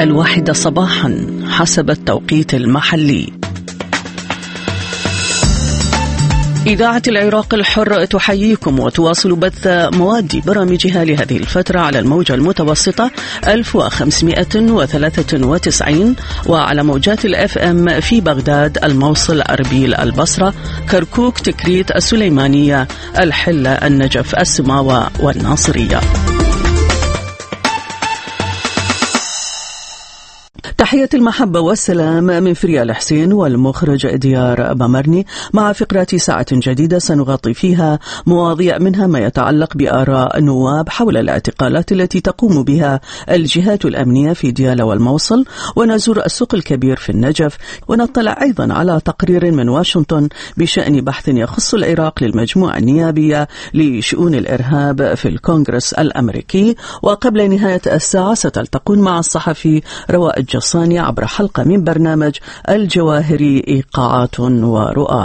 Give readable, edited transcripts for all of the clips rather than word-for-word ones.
1 صباحا حسب التوقيت المحلي. إذاعة العراق الحر تحييكم وتواصل بث مواد برامجها لهذه الفترة على الموجة المتوسطة 1593 وعلى موجات الFM في بغداد، الموصل، أربيل، البصرة، كركوك، تكريت، السليمانية، الحلة، النجف، السماوة والناصرية. تحية المحبة والسلام من فريال حسين والمخرج ديار بمرني، مع فقرات ساعة جديدة سنغطي فيها مواضيع منها ما يتعلق بآراء نواب حول الاعتقالات التي تقوم بها الجهات الأمنية في ديالى والموصل، ونزور السوق الكبير في النجف، ونطلع أيضا على تقرير من واشنطن بشأن بحث يخص العراق للمجموعة النيابية لشؤون الإرهاب في الكونغرس الأمريكي. وقبل نهاية الساعة ستلتقون مع الصحفي رواء الجصاني عبر حلقة من برنامج الجواهري إيقاعات ورؤى.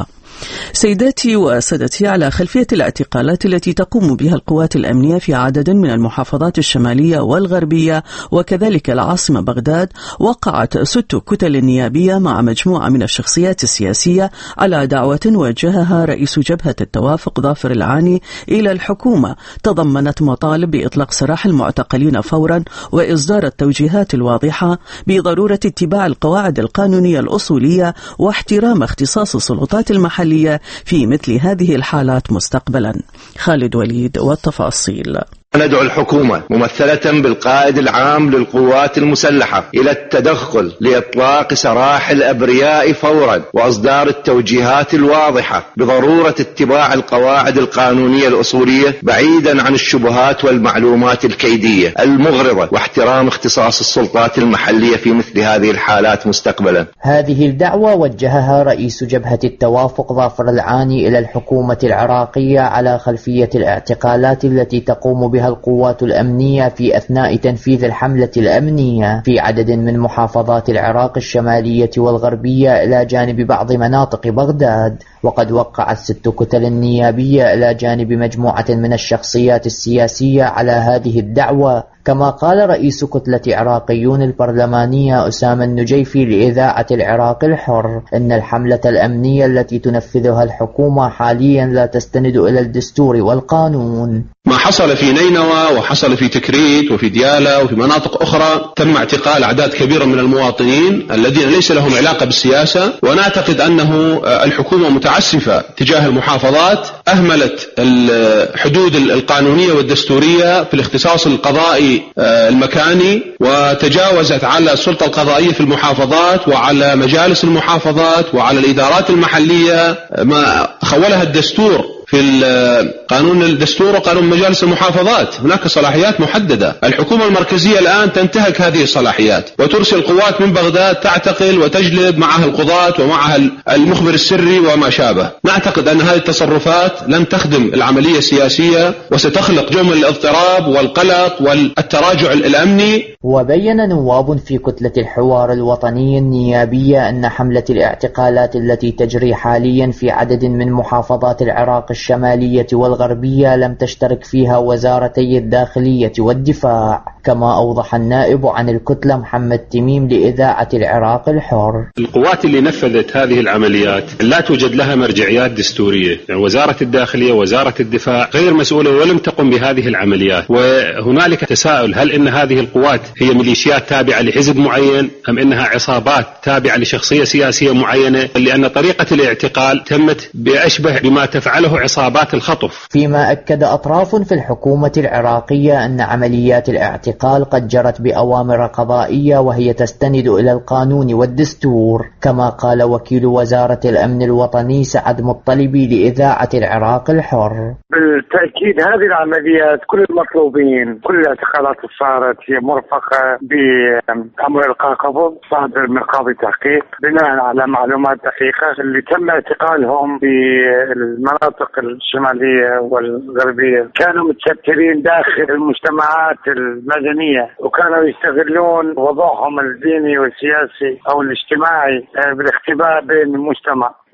سيداتي وسادتي، على خلفية الاعتقالات التي تقوم بها القوات الأمنية في عدد من المحافظات الشمالية والغربية وكذلك العاصمة بغداد، وقعت 6 كتل نيابية مع مجموعة من الشخصيات السياسية على دعوة وجهها رئيس جبهة التوافق ظافر العاني إلى الحكومة، تضمنت مطالب بإطلاق سراح المعتقلين فورا وإصدار التوجيهات الواضحة بضرورة اتباع القواعد القانونية الأصولية واحترام اختصاص السلطات المحلية في مثل هذه الحالات مستقبلا. خالد وليد والتفاصيل. ندعو الحكومة ممثلة بالقائد العام للقوات المسلحة إلى التدخل لإطلاق سراح الأبرياء فورا وإصدار التوجيهات الواضحة بضرورة اتباع القواعد القانونية الأصولية بعيدا عن الشبهات والمعلومات الكيدية المغرضة، واحترام اختصاص السلطات المحلية في مثل هذه الحالات مستقبلا. هذه الدعوة وجهها رئيس جبهة التوافق ظافر العاني إلى الحكومة العراقية على خلفية الاعتقالات التي تقوم بها القوات الأمنية في أثناء تنفيذ الحملة الأمنية في عدد من محافظات العراق الشمالية والغربية إلى جانب بعض مناطق بغداد. وقد وقعت 6 كتل النيابية إلى جانب مجموعة من الشخصيات السياسية على هذه الدعوة، كما قال رئيس كتلة عراقيون البرلمانية أسامة النجيفي لإذاعة العراق الحر إن الحملة الأمنية التي تنفذها الحكومة حاليا لا تستند إلى الدستور والقانون. ما حصل في نينوى وحصل في تكريت وفي ديالى وفي مناطق أخرى تم اعتقال أعداد كبيرة من المواطنين الذين ليس لهم علاقة بالسياسة، ونعتقد أنه الحكومة متعسفة تجاه المحافظات، أهملت الحدود القانونية والدستورية في الاختصاص القضائي المكاني، وتجاوزت على السلطة القضائية في المحافظات وعلى مجالس المحافظات وعلى الإدارات المحلية ما خولها الدستور في قانون الدستور وقانون مجالس المحافظات. هناك صلاحيات محددة. الحكومة المركزية الآن تنتهك هذه الصلاحيات وترسل قوات من بغداد تعتقل وتجلب معها القضاة ومعها المخبر السري وما شابه. نعتقد أن هذه التصرفات لن تخدم العملية السياسية وستخلق جو من الاضطراب والقلق والتراجع الأمني. وبين نواب في كتلة الحوار الوطني النيابية أن حملة الاعتقالات التي تجري حاليا في عدد من محافظات العراق الشمالية والغربية لم تشترك فيها وزارتي الداخلية والدفاع، كما أوضح النائب عن الكتلة محمد تميم لإذاعة العراق الحر. القوات اللي نفذت هذه العمليات لا توجد لها مرجعيات دستورية، يعني وزارة الداخلية وزارة الدفاع غير مسؤولة ولم تقم بهذه العمليات. وهنالك تساؤل، هل إن هذه القوات هي ميليشيات تابعة لحزب معين أم إنها عصابات تابعة لشخصية سياسية معينة؟ لأن طريقة الاعتقال تمت بأشبه بما تفعله عصابات الخطف. فيما أكد أطراف في الحكومة العراقية أن عمليات الاعتقال قد جرت بأوامر قضائية وهي تستند إلى القانون والدستور، كما قال وكيل وزارة الأمن الوطني سعد مطلبي لإذاعة العراق الحر. بالتأكيد هذه العمليات كل المطلوبين، كل الاعتقالات صارت هي مرفقة بأمر إلقاء قبض صادر من قاضي تحقيق بناء على معلومات دقيقة. اللي تم اعتقالهم بالمناطق الشمالية والغربية كانوا متسترين داخل المجتمعات المدنية، وكانوا يستغلون وضعهم الديني والسياسي أو الاجتماعي بالاختباء بين المجتمع.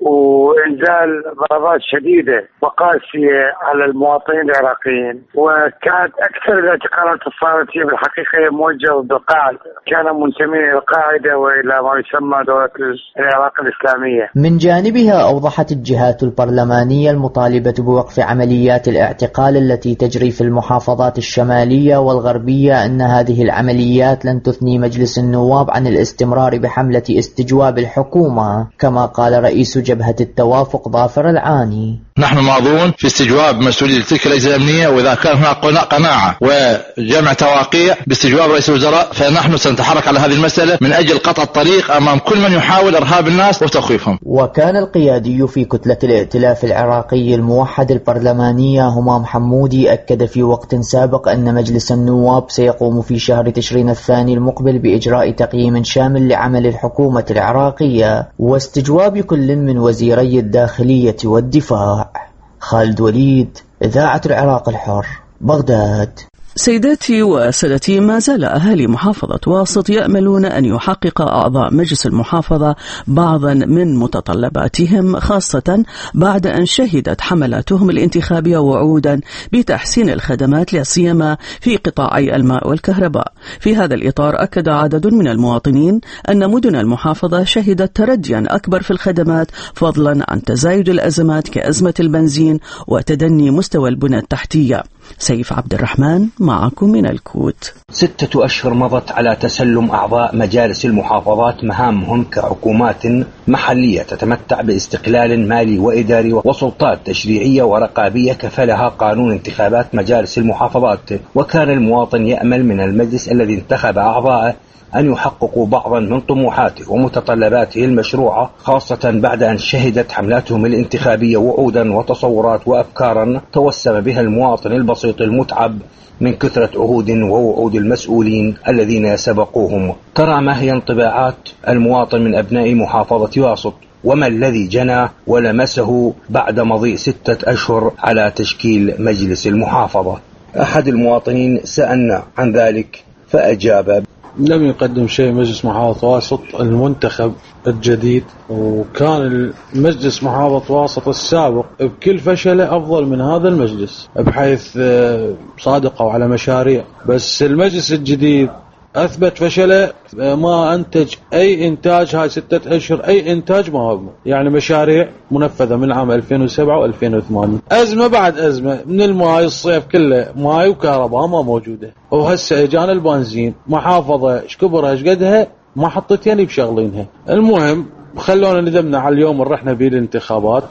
وإنزال ضربات شديدة وقاسية على المواطنين العراقيين. وكانت أكثر الاعتقالات صارت هي بالحقيقة موجهة ضد القاعدة، كانوا منتمين إلى القاعدة وإلى ما يسمى دولة العراق الإسلامية. من جانبها أوضحت الجهات البرلمانية المطالبة بوقف عمليات الاعتقال التي تجري في المحافظات الشمالية والغربية أن هذه العمليات لن تثني مجلس النواب عن الاستمرار بحملة استجواب الحكومة، كما قال رئيس جبهة التوافق ظافر العاني: نحن ماضون في استجواب مسؤولية تلك الأجهزة الأمنية، وإذا كان هناك قناعة وجمع تواقيع باستجواب رئيس الوزراء فنحن سنتحرك على هذه المسألة من أجل قطع الطريق أمام كل من يحاول إرهاب الناس وتخويفهم. وكان القيادي في كتلة الائتلاف العراقي الموحد البرلمانية همام حمودي أكد في وقت سابق أن مجلس النواب سيقوم في شهر تشرين الثاني المقبل بإجراء تقييم شامل لعمل الحكومة العراقية واستجواب كل من وزيري الداخلية والدفاع. خالد وليد، إذاعة العراق الحر، بغداد. سيداتي وسادتي، ما زال أهالي محافظة واسط يأملون أن يحقق أعضاء مجلس المحافظة بعضا من متطلباتهم، خاصة بعد أن شهدت حملاتهم الانتخابية وعودا بتحسين الخدمات لا سيما في قطاعي الماء والكهرباء. في هذا الإطار أكد عدد من المواطنين أن مدن المحافظة شهدت ترديا أكبر في الخدمات فضلا عن تزايد الأزمات كأزمة البنزين وتدني مستوى البنى التحتية. سيف عبد الرحمن معكم من الكوت. 6 أشهر مضت على تسلم أعضاء مجالس المحافظات مهامهم كحكومات محلية تتمتع باستقلال مالي وإداري وسلطات تشريعية ورقابية كفلها قانون انتخابات مجالس المحافظات. وكان المواطن يأمل من المجلس الذي انتخب أعضاءه أن يحققوا بعضا من طموحاته ومتطلباته المشروعة، خاصة بعد أن شهدت حملاتهم الانتخابية وعودا وتصورات وأفكارا توسم بها المواطن البسيط المتعب من كثرة عهود ووعود المسؤولين الذين سبقوهم. ترى ما هي انطباعات المواطن من أبناء محافظة واسط، وما الذي جنى ولمسه بعد مضي 6 أشهر على تشكيل مجلس المحافظة؟ أحد المواطنين سألنا عن ذلك فأجاب: لم يقدم شيء مجلس محافظة واسط المنتخب الجديد، وكان المجلس محافظة واسط السابق بكل فشله أفضل من هذا المجلس بحيث صادقوا على مشاريع، بس المجلس الجديد أثبت فشله، ما أنتج أي إنتاج. هاي 6 أشهر أي إنتاج ما هو، يعني مشاريع منفذة من عام 2007 و2008. أزمة بعد أزمة، من الماي الصيف كله ماي وكهرباء ما موجودة، وهسه إجانا البنزين. محافظة شكبرها ايش قدها ما حطيتين بشغلينها. المهم خلونا ندمنا على اليوم اللي رحنا بيه الانتخابات،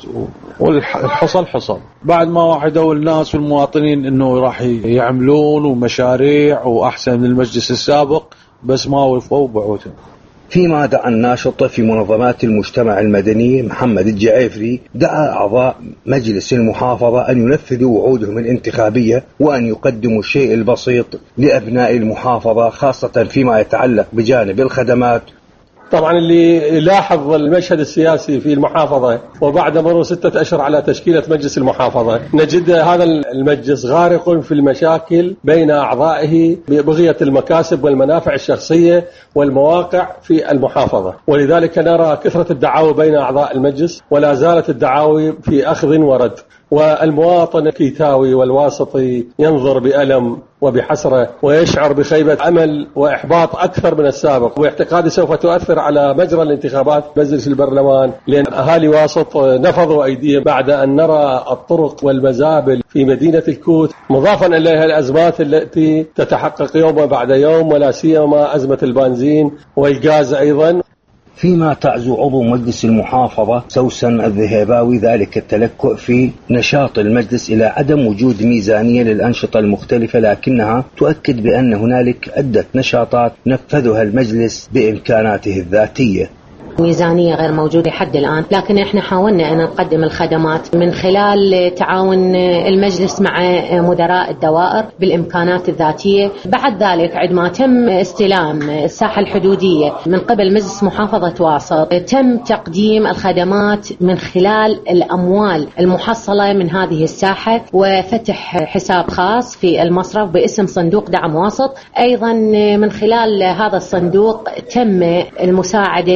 والحصل حصل بعد ما وعدوا الناس والمواطنين انه راح يعملون ومشاريع واحسن من المجلس السابق، بس ما وفوا بعودهم. فيما دعا الناشط في منظمات المجتمع المدني محمد الجعيفري، دعا أعضاء مجلس المحافظة أن ينفذوا وعودهم الانتخابية وأن يقدموا الشيء البسيط لأبناء المحافظة، خاصة فيما يتعلق بجانب الخدمات. طبعا اللي لاحظ المشهد السياسي في المحافظة وبعد مرور 6 أشهر على تشكيلة مجلس المحافظة، نجد هذا المجلس غارق في المشاكل بين أعضائه ببغية المكاسب والمنافع الشخصية والمواقع في المحافظة، ولذلك نرى كثرة الدعاوى بين أعضاء المجلس، ولا زالت الدعاوى في أخذ ورد. والمواطن الكيتاوي والواسطي ينظر بألم وبحسرة ويشعر بخيبة أمل وإحباط أكثر من السابق، واعتقادي سوف تؤثر على مجرى الانتخابات مجلس البرلمان، لأن أهالي واسط نفضوا أيديهم بعد أن نرى الطرق والمزابل في مدينة الكوت، مضافا إليها الأزمات التي تتحقق يوم بعد يوم، ولا سيما أزمة البنزين والغاز أيضا. فيما تعزو عضو مجلس المحافظة سوسن الذهباوي ذلك التلكؤ في نشاط المجلس إلى عدم وجود ميزانية للأنشطة المختلفة، لكنها تؤكد بأن هنالك عدة نشاطات نفذها المجلس بإمكاناته الذاتية. ميزانية غير موجودة حد الآن، لكن احنا حاولنا أن نقدم الخدمات من خلال تعاون المجلس مع مدراء الدوائر بالإمكانات الذاتية. بعد ذلك عندما تم استلام الساحة الحدودية من قبل مجلس محافظة واسط، تم تقديم الخدمات من خلال الأموال المحصلة من هذه الساحة، وفتح حساب خاص في المصرف باسم صندوق دعم واسط. أيضا من خلال هذا الصندوق تم المساعدة في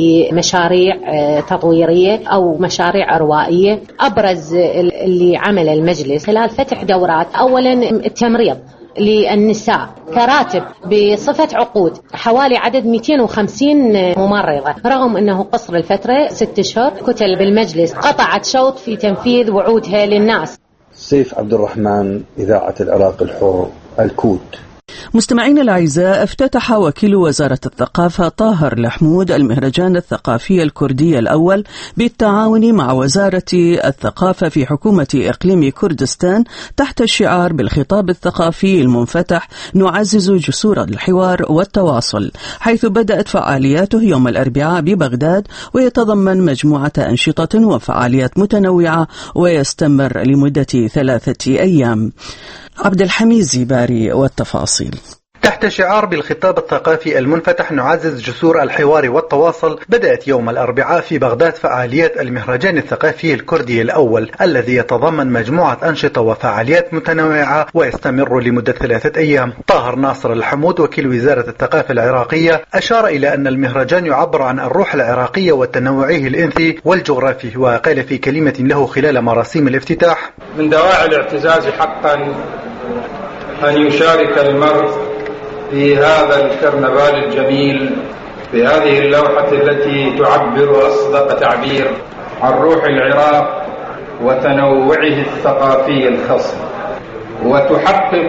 بمشاريع تطويرية أو مشاريع روائية. أبرز اللي عمل المجلس خلال فتح دورات، أولا التمريض للنساء كراتب بصفة عقود، حوالي عدد 250 ممرضة، رغم أنه قصر الفترة 6 أشهر. كتل بالمجلس قطعت شوط في تنفيذ وعودها للناس. سيف عبد الرحمن، إذاعة العراق الحر، الكوت. مستمعين الأعزاء، افتتح وكيل وزارة الثقافة طاهر الحمود المهرجان الثقافي الكردي الأول بالتعاون مع وزارة الثقافة في حكومة إقليم كردستان تحت الشعار بالخطاب الثقافي المنفتح نعزز جسور الحوار والتواصل، حيث بدأت فعالياته يوم الأربعاء ببغداد، ويتضمن مجموعة أنشطة وفعاليات متنوعة ويستمر لمدة 3 أيام. عبد الحميد زيباري والتفاصيل. تحت شعار بالخطاب الثقافي المنفتح نعزز جسور الحوار والتواصل، بدأت يوم الأربعاء في بغداد فعاليات المهرجان الثقافي الكردي الأول، الذي يتضمن مجموعة أنشطة وفعاليات متنوعة ويستمر لمدة 3 أيام. طاهر ناصر الحمود وكيل وزارة الثقافة العراقية أشار إلى أن المهرجان يعبر عن الروح العراقية وتنوعه الإنثي والجغرافي، وقال في كلمة له خلال مراسيم الافتتاح: من دواعي الاعتزاز حقا أن يشارك المرء في هذا الكرنفال الجميل، في هذه اللوحة التي تعبر أصدق تعبير عن روح العراق وتنوعه الثقافي الخاص، وتحقق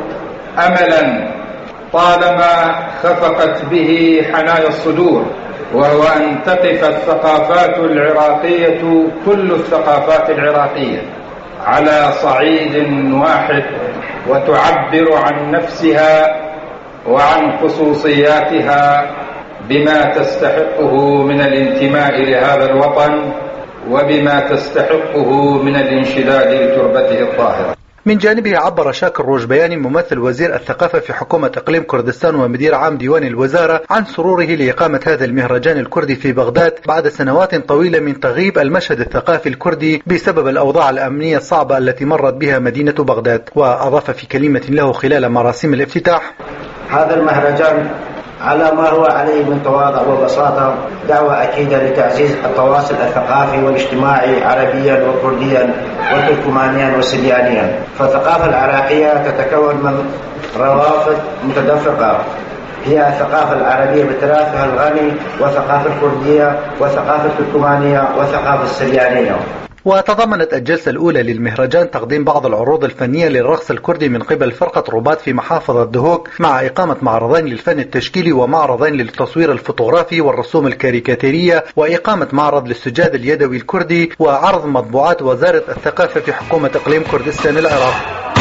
أملا طالما خفقت به حنايا الصدور، وهو أن تقف الثقافات العراقية، كل الثقافات العراقية، على صعيد واحد، وتعبر عن نفسها وعن خصوصياتها بما تستحقه من الانتماء لهذا الوطن وبما تستحقه من الانشداد لتربته الطاهرة. من جانبه عبر شاكر روجبياني ممثل وزير الثقافة في حكومة إقليم كردستان ومدير عام ديوان الوزارة عن سروره لإقامة هذا المهرجان الكردي في بغداد بعد سنوات طويلة من تغيب المشهد الثقافي الكردي بسبب الأوضاع الأمنية الصعبة التي مرت بها مدينة بغداد. وأضاف في كلمة له خلال مراسم الافتتاح: هذا المهرجان على ما هو عليه من تواضع وبساطة دعوة أكيدة لتعزيز التواصل الثقافي والاجتماعي عربيا وكرديا وتركمانيا وسريانيا. فالثقافة العراقية تتكون من روافد متدفقة، هي الثقافة العربية بتراثها الغني، والثقافة الكردية، والثقافة التركمانية، والثقافة السريانية. وتضمنت الجلسة الأولى للمهرجان تقديم بعض العروض الفنية للرقص الكردي من قبل فرقة رباط في محافظة دهوك، مع إقامة معرضين للفن التشكيلي ومعرضين للتصوير الفوتوغرافي والرسوم الكاريكاتيرية، وإقامة معرض للسجاد اليدوي الكردي، وعرض مطبوعات وزارة الثقافة في حكومة إقليم كردستان العراق.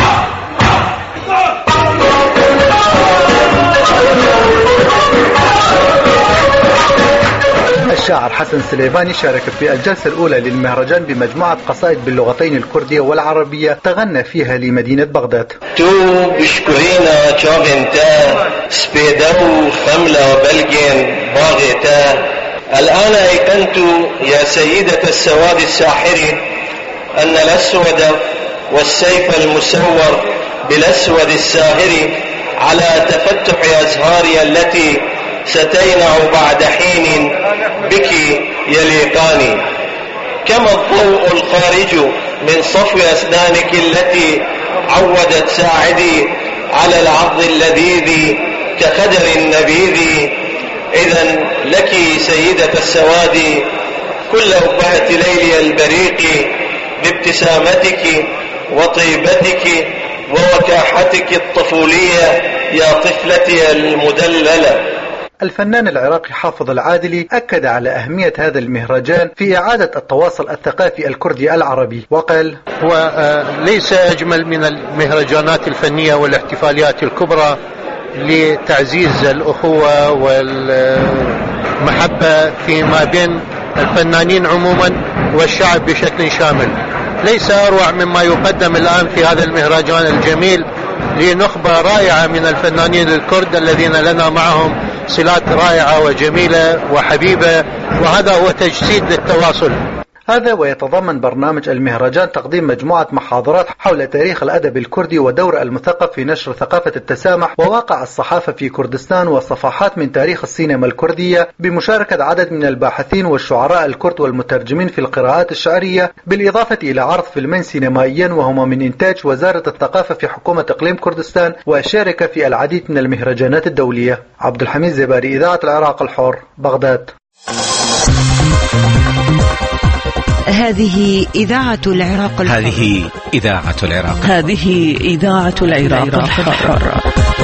الشاعر حسن سليفاني شارك في الجلسة الأولى للمهرجان بمجموعة قصائد باللغتين الكردية والعربية تغنى فيها لمدينة بغداد. تو بشكرينا جاغنتا سبيدو خملة بلجين باغتا، الآن أيقنت يا سيدة السواد الساحر أن الأسود والسيف المسور بالأسود الساهر على تفتح أزهاري التي ستينع بعد حين بك يليقاني، كما الضوء الخارج من صفو أسنانك التي عودت ساعدي على العرض اللذيذ كخدر النبيذ. إذن لك سيدة السواد كل أبهة ليلي البريق بابتسامتك وطيبتك ووكاحتك الطفولية يا طفلتي المدللة. الفنان العراقي حافظ العادلي أكد على أهمية هذا المهرجان في إعادة التواصل الثقافي الكردي العربي، وقال: وليس أجمل من المهرجانات الفنية والاحتفاليات الكبرى لتعزيز الأخوة والمحبة فيما بين الفنانين عموما والشعب بشكل شامل. ليس أروع مما يقدم الآن في هذا المهرجان الجميل لنخبة رائعة من الفنانين الكرد الذين لنا معهم صلات رائعة وجميلة وحبيبة، وهذا هو تجسيد للتواصل. هذا ويتضمن برنامج المهرجان تقديم مجموعة محاضرات حول تاريخ الأدب الكردي ودور المثقف في نشر ثقافة التسامح وواقع الصحافة في كردستان وصفحات من تاريخ السينما الكردية، بمشاركة عدد من الباحثين والشعراء الكرد والمترجمين في القراءات الشعرية، بالإضافة إلى عرض فيلمين سينمائيين وهما من إنتاج وزارة الثقافة في حكومة إقليم كردستان، وشارك في العديد من المهرجانات الدولية. عبد الحميد زباري، إذاعة العراق الحر، بغداد. هذه إذاعة العراق الحر. هذه إذاعة العراق. هذه إذاعة العراق الحر.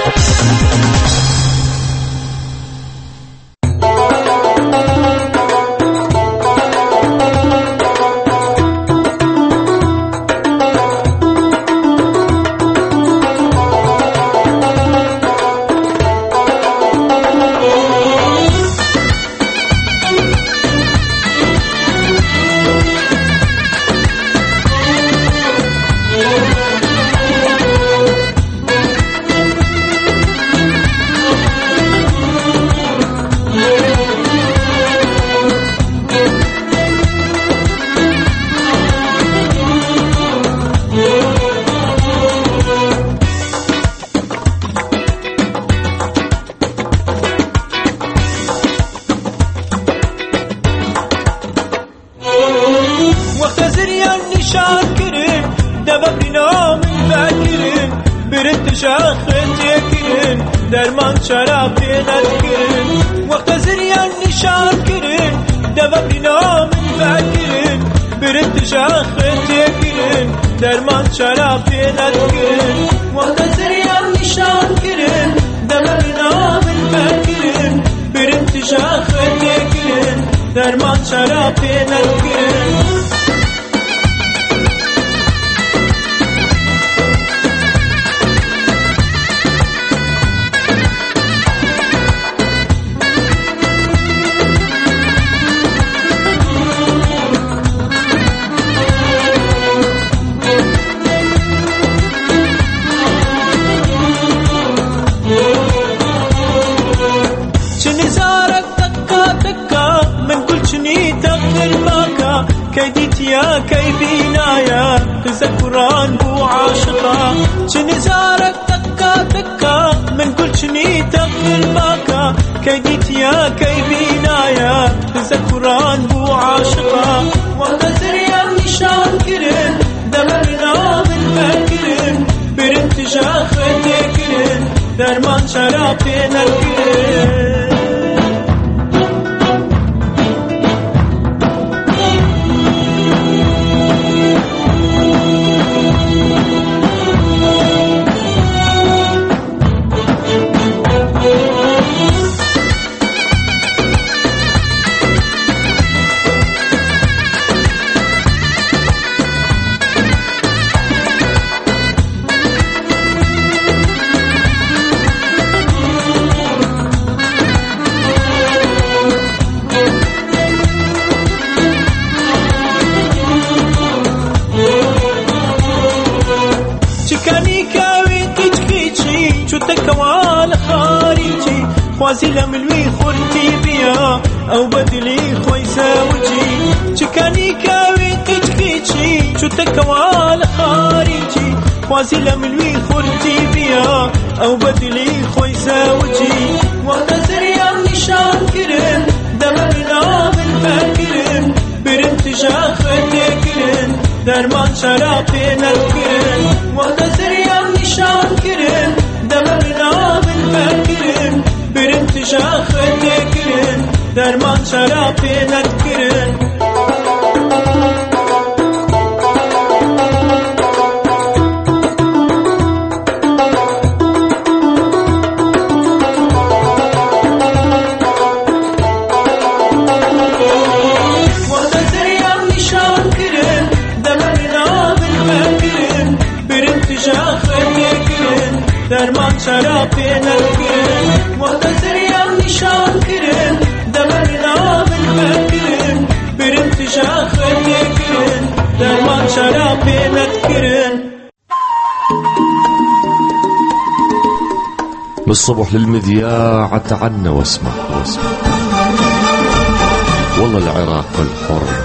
بالصبح للمذياع تعنا واسمع والله العراق الحر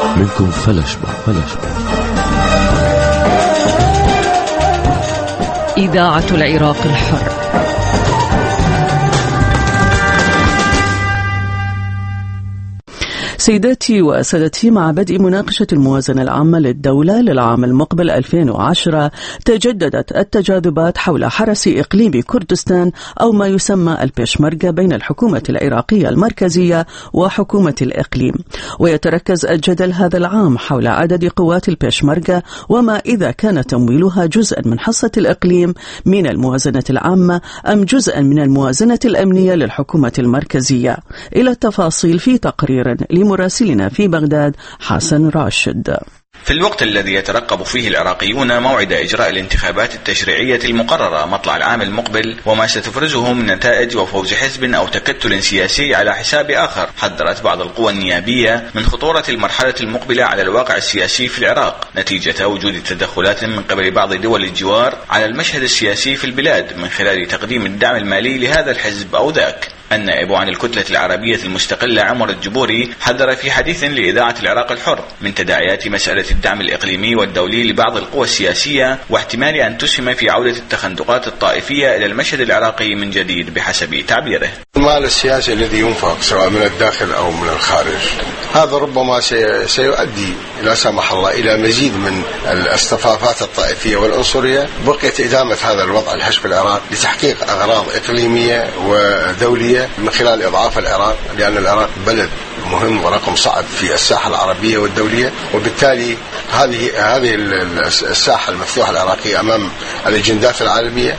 منكم فلاشبا. إذاعة العراق الحر. سيداتي وسادتي، مع بدء مناقشة الموازنة العامة للدولة للعام المقبل 2010 تجددت التجاذبات حول حرس إقليم كردستان أو ما يسمى البيشمركة بين الحكومة العراقية المركزية وحكومة الإقليم، ويتركز الجدل هذا العام حول عدد قوات البيشمركة وما إذا كان تمويلها جزءا من حصة الإقليم من الموازنة العامة أم جزءا من الموازنة الأمنية للحكومة المركزية. إلى التفاصيل في تقرير مراسلنا في بغداد حسن راشد. في الوقت الذي يترقب فيه العراقيون موعد إجراء الانتخابات التشريعية المقررة مطلع العام المقبل وما ستفرزه من نتائج وفوز حزب أو تكتل سياسي على حساب آخر، حذرت بعض القوى النيابية من خطورة المرحلة المقبلة على الواقع السياسي في العراق نتيجة وجود تدخلات من قبل بعض دول الجوار على المشهد السياسي في البلاد من خلال تقديم الدعم المالي لهذا الحزب أو ذاك. النائب عن الكتلة العربية المستقلة عمر الجبوري حذر في حديث لإذاعة العراق الحر من تداعيات مسألة الدعم الإقليمي والدولي لبعض القوى السياسية واحتمال أن تسهم في عودة التخندقات الطائفية إلى المشهد العراقي من جديد بحسب تعبيره. المال السياسي الذي ينفق سواء من الداخل أو من الخارج هذا ربما سيؤدي لا سمح الله إلى مزيد من الاصطفافات الطائفية والعنصرية. بقيت إدامة هذا الوضع الحشد في العراق لتحقيق أغراض إقليمية ودولية من خلال إضعاف العراق، لأن العراق بلد مهم ورقم صعب في الساحة العربية والدولية، وبالتالي هذه الساحة المفتوحة العراقية أمام الأجندات العالمية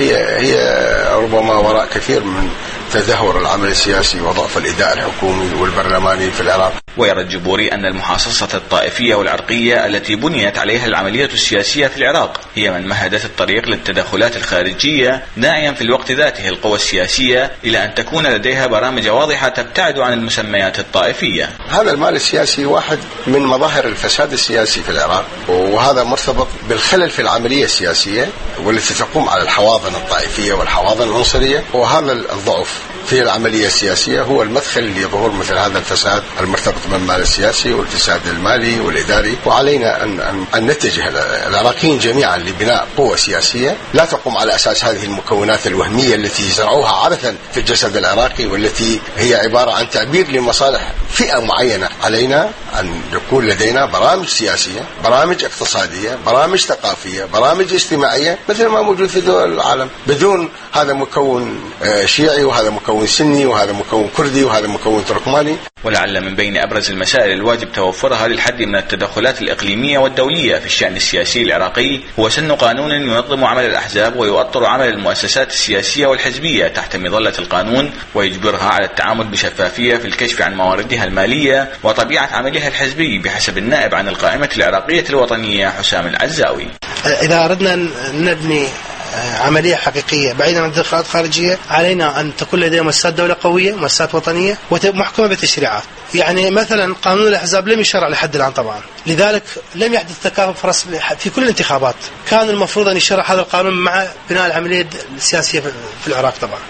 هي ربما وراء كثير من تدهور العمل السياسي وضعف الإداء الحكومي والبرلماني في العراق. ويرى الجبوري أن المحاصصة الطائفية والعرقية التي بنيت عليها العملية السياسية في العراق هي من مهدت الطريق للتدخلات الخارجية، داعيا في الوقت ذاته القوى السياسية إلى أن تكون لديها برامج واضحة تبتعد عن المسميات الطائفية. هذا المال السياسي واحد من مظاهر الفساد السياسي في العراق، وهذا مرتبط بالخلل في العملية السياسية والتي تقوم على الحواضن الطائفية والحواضن العنصرية، وهذا الضعف في العملية السياسية هو المدخل لظهور مثل هذا الفساد المرتبط بالمال السياسي والفساد المالي والإداري. وعلينا أن نتجه العراقيين جميعا لبناء قوة سياسية لا تقوم على أساس هذه المكونات الوهمية التي زرعوها عبثا في الجسد العراقي والتي هي عبارة عن تعبير لمصالح فئة معينة. علينا أن يكون لدينا برامج سياسية، برامج اقتصادية، برامج ثقافية، برامج اجتماعية مثل ما موجود في دول العالم، بدون هذا مكون شيعي وهذا مكون سني وهذا مكون كردي وهذا مكون تركماني. ولعل من بين أبرز المسائل الواجب توفرها للحد من التدخلات الإقليمية والدولية في الشأن السياسي العراقي هو سن قانون ينظم عمل الأحزاب ويؤطر عمل المؤسسات السياسية والحزبية تحت مظلة القانون ويجبرها على التعامل بشفافية في الكشف عن مواردها المالية وطبيعة عملها الحزبي بحسب النائب عن القائمة العراقية الوطنية حسام العزاوي. إذا أردنا أن نبني عملية حقيقية بعيدا عن تدخلات خارجية علينا أن تكون لدينا مؤسسات دولة قوية، مؤسسات وطنية ومحكومة بالتشريعات. يعني مثلا قانون الأحزاب لم يشرع لحد الآن طبعا، لذلك لم يحدث تكافؤ فرص في كل الانتخابات. كان المفروض أن يشرع هذا القانون مع بناء العملية السياسية في العراق طبعا،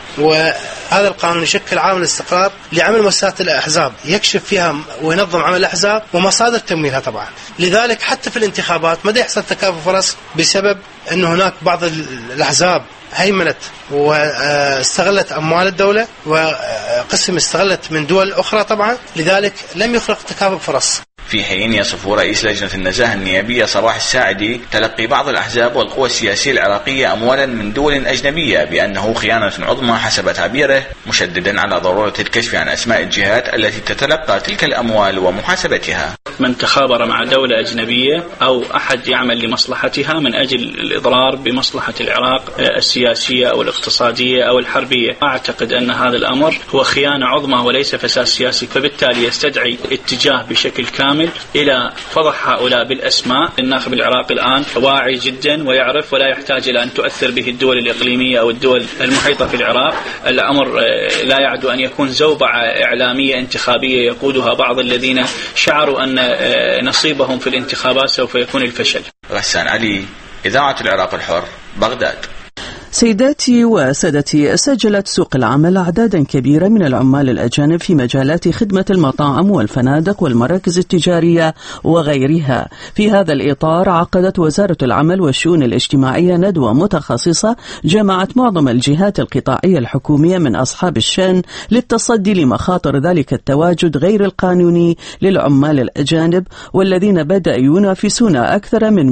وهذا القانون يشكل عامل استقرار لعمل مؤسسات الأحزاب يكشف فيها وينظم عمل الأحزاب ومصادر تمويلها طبعا. لذلك حتى في الانتخابات ما يحصل تكافؤ فرص بسبب أن هناك بعض الأحزاب هيمنت واستغلت أموال الدولة وقسم استغلت من دول أخرى طبعا، لذلك لم يخلق تكافؤ فرص. في حين يصف رئيس لجنة النزاهة النيابية صباح الساعدي تلقي بعض الأحزاب والقوى السياسية العراقية أموالا من دول أجنبية بأنه خيانة عظمى حسب تعبيره، مشددا على ضرورة الكشف عن أسماء الجهات التي تتلقى تلك الأموال ومحاسبتها. من تخابر مع دولة أجنبية أو أحد يعمل لمصلحتها من أجل الإضرار بمصلحة العراق السياسية أو الاقتصادية أو الحربية، أعتقد أن هذا الأمر هو خيانة عظمى وليس فساد سياسي، فبالتالي يستدعي اتجاه بشكل كامل إلى فضح هؤلاء بالأسماء. الناخب العراقي الآن واعي جدا ويعرف ولا يحتاج إلى أن تؤثر به الدول الإقليمية أو الدول المحيطة في العراق. الأمر لا يعدو أن يكون زوبعة إعلامية انتخابية يقودها بعض الذين شعروا أن نصيبهم في الانتخابات سوف يكون الفشل. غسان علي، إذاعة العراق الحر، بغداد. سيداتي وسادتي، سجلت سوق العمل أعدادا كبيرة من العمال الأجانب في مجالات خدمة المطاعم والفنادق والمراكز التجارية وغيرها. في هذا الإطار عقدت وزارة العمل والشؤون الاجتماعية ندوة متخصصة جمعت معظم الجهات القطاعية الحكومية من أصحاب الشأن للتصدي لمخاطر ذلك التواجد غير القانوني للعمال الأجانب، والذين بدأوا ينافسون أكثر من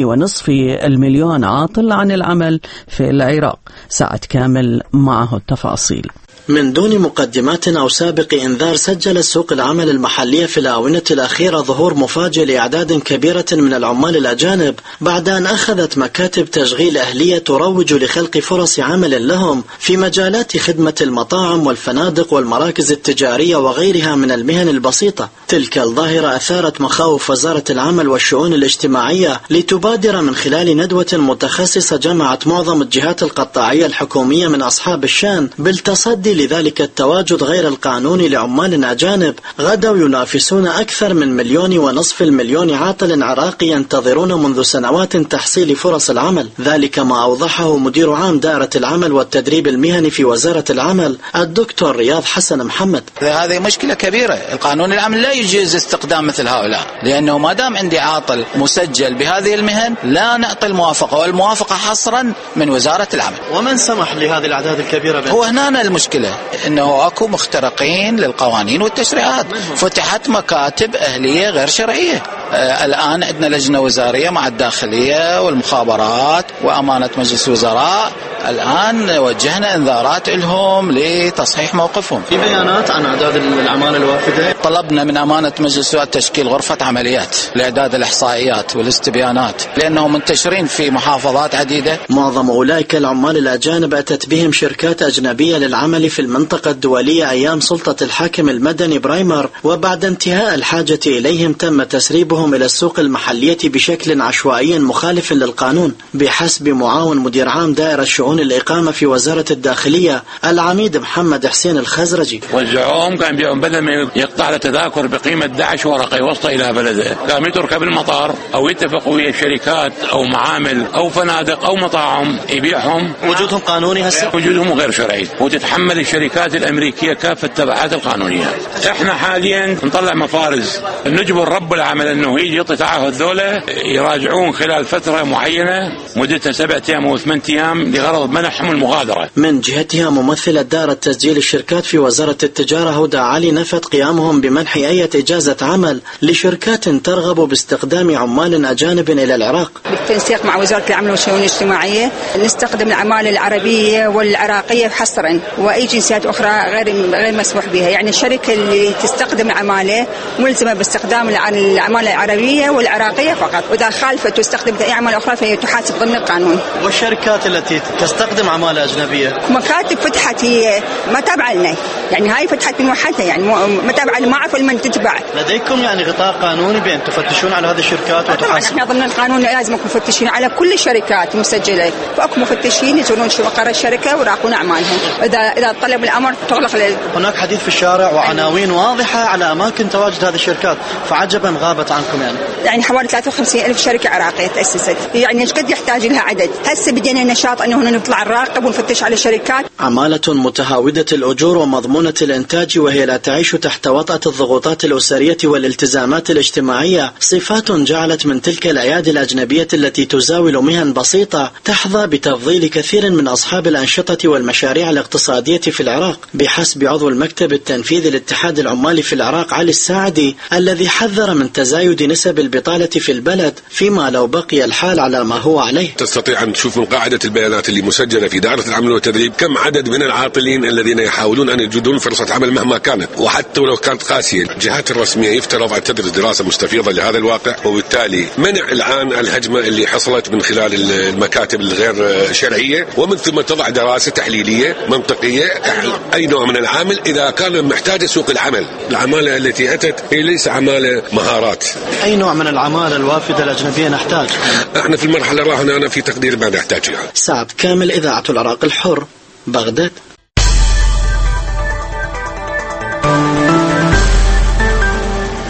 1.5 مليون عاطل عن العمل في العراق. سعد كامل معه التفاصيل. من دون مقدمات أو سابق إنذار، سجل سوق العمل المحلية في الآونة الأخيرة ظهور مفاجئ لأعداد كبيرة من العمال الأجانب بعد أن أخذت مكاتب تشغيل أهلية تروج لخلق فرص عمل لهم في مجالات خدمة المطاعم والفنادق والمراكز التجارية وغيرها من المهن البسيطة. تلك الظاهرة أثارت مخاوف وزارة العمل والشؤون الاجتماعية لتبادر من خلال ندوة متخصصة جمعت معظم الجهات القطاعية الحكومية من أصحاب الشأن بالتصدي لذلك التواجد غير القانوني لعمال أجانب غدوا ينافسون أكثر من 1.5 مليون عاطل عراقي ينتظرون منذ سنوات تحصيل فرص العمل. ذلك ما أوضحه مدير عام دائرة العمل والتدريب المهني في وزارة العمل الدكتور رياض حسن محمد. هذه مشكلة كبيرة. القانون العمل لا يجوز استخدام مثل هؤلاء، لأنه ما دام عندي عاطل مسجل بهذه المهن لا نعطي الموافقة، والموافقة حصرا من وزارة العمل. ومن سمح لهذه الأعداد الكبيرة؟ هو هنا المشكلة، إنه أكو مخترقين للقوانين والتشريعات. فتحت مكاتب أهلية غير شرعية. الآن عندنا لجنة وزارية مع الداخلية والمخابرات وأمانة مجلس الوزراء. الآن وجهنا انذارات لهم لتصحيح موقفهم. في بيانات عن أعداد العمالة الوافدة. طلبنا من أمانة مجلس الوزراء تشكيل غرفة عمليات لإعداد الإحصائيات والاستبيانات، لأنهم منتشرين في محافظات عديدة. معظم أولئك العمال الأجانب أتت بهم شركات أجنبية للعمل في المنطقة الدولية أيام سلطة الحاكم المدني برايمر، وبعد انتهاء الحاجة إليهم تم تسريبهم إلى السوق المحلية بشكل عشوائي مخالف للقانون. بحسب معاون مدير عام دائرة شؤون الإقامة في وزارة الداخلية العميد محمد حسين الخزرجي، وزعوهم كان بيوم بدل ما يقطع تذاكر بقيمة 11 ورقة يوصل إلى بلده، قام يتركها بالمطار أو يتفقوا ويا شركات أو معامل أو فنادق أو مطاعم يبيعهم. وجودهم قانوني هسه؟ وجودهم غير شرعي، وتتحمل الشركات الأمريكية كافة التبعات القانونية. احنا حاليا نطلع مفارز نجبر رب العمل انه يجي يعطي تعهد ذولا يراجعون خلال فترة معينة مدتها 7 أيام أو 8 أيام لغرض منحهم المغادرة. من جهتها ممثلة دائرة تسجيل الشركات في وزارة التجارة هدى علي نفت قيامهم بمنح أي إجازة عمل لشركات ترغب باستخدام عمال أجانب إلى العراق. بالتنسيق مع وزارة العمل والشؤون الاجتماعية نستخدم العمالة العربية والعراقية حصرا، وأي جنسيات أخرى غير مسموح بها. يعني الشركة اللي تستخدم العمالة ملزمة باستخدام العمالة العربية والعراقية فقط، وإذا خالفت واستخدمت أي عمالة أخرى فهي تحاسب ضمن القانون. والشركات التي تستخدم عمالة أجنبية مكاتب فتحت هي ما تابعة لنا، يعني هاي فتحت من وحدها، يعني ما تابعة، ما أعرف من تتبع. لديكم يعني غطاء قانوني بأن تفتشون على هذه الشركات وتحاسبون؟ احنا ضمن القانون لازم نكون مفتشين على كل الشركات المسجلة، فأكو مفتشين يزورون مقر الشركة ويراقبون أعمالهم. إذا طلب الأمر تغلق. هناك حديث في الشارع وعناوين واضحة على أماكن تواجد هذه الشركات، فعجبا غابت عنكم. يعني حوالي 53,000 شركة عراقية تأسست، يعني ايش قد يحتاج لها عدد. هسه بدينا نشاط أنه نطلع نراقب ونفتش على الشركات. عمالة متهاودة الأجور ومضمونة الإنتاج، وهي لا تعيش تحت وطأة الضغوطات الأسرية والالتزامات الاجتماعية، صفات جعلت من تلك الأيادي الأجنبية التي تزاول مهن بسيطة تحظى بتفضيل كثير من أصحاب الأنشطة والمشاريع الاقتصادية في العراق. بحسب عضو المكتب التنفيذي لاتحاد العمال في العراق علي الساعدي، الذي حذر من تزايد نسب البطالة في البلد فيما لو بقي الحال على ما هو عليه. تستطيع أن تشوف من قاعدة البيانات اللي مسجلة في دائرة العمل والتدريب كم عدد من العاطلين الذين يحاولون أن يجدون فرصة عمل مهما كانت، وحتى ولو كانت قاسية. الجهات الرسمية يفترض أن تدرس دراسة مستفيضة لهذا الواقع، وبالتالي منع الآن الهجمة اللي حصلت من خلال المكاتب الغير شرعية، ومن ثم تضع دراسة تحليلية منطقية أي نوع من العامل إذا كان محتاج سوق العمل. العمالة التي أتت هي ليس عمالة مهارات. أي نوع من العمالة الوافدة الأجنبية نحتاج؟ احنا في المرحلة الراهنة أنا في تقدير ما نحتاجها. سعد كامل، إذاعة العراق الحر، بغداد.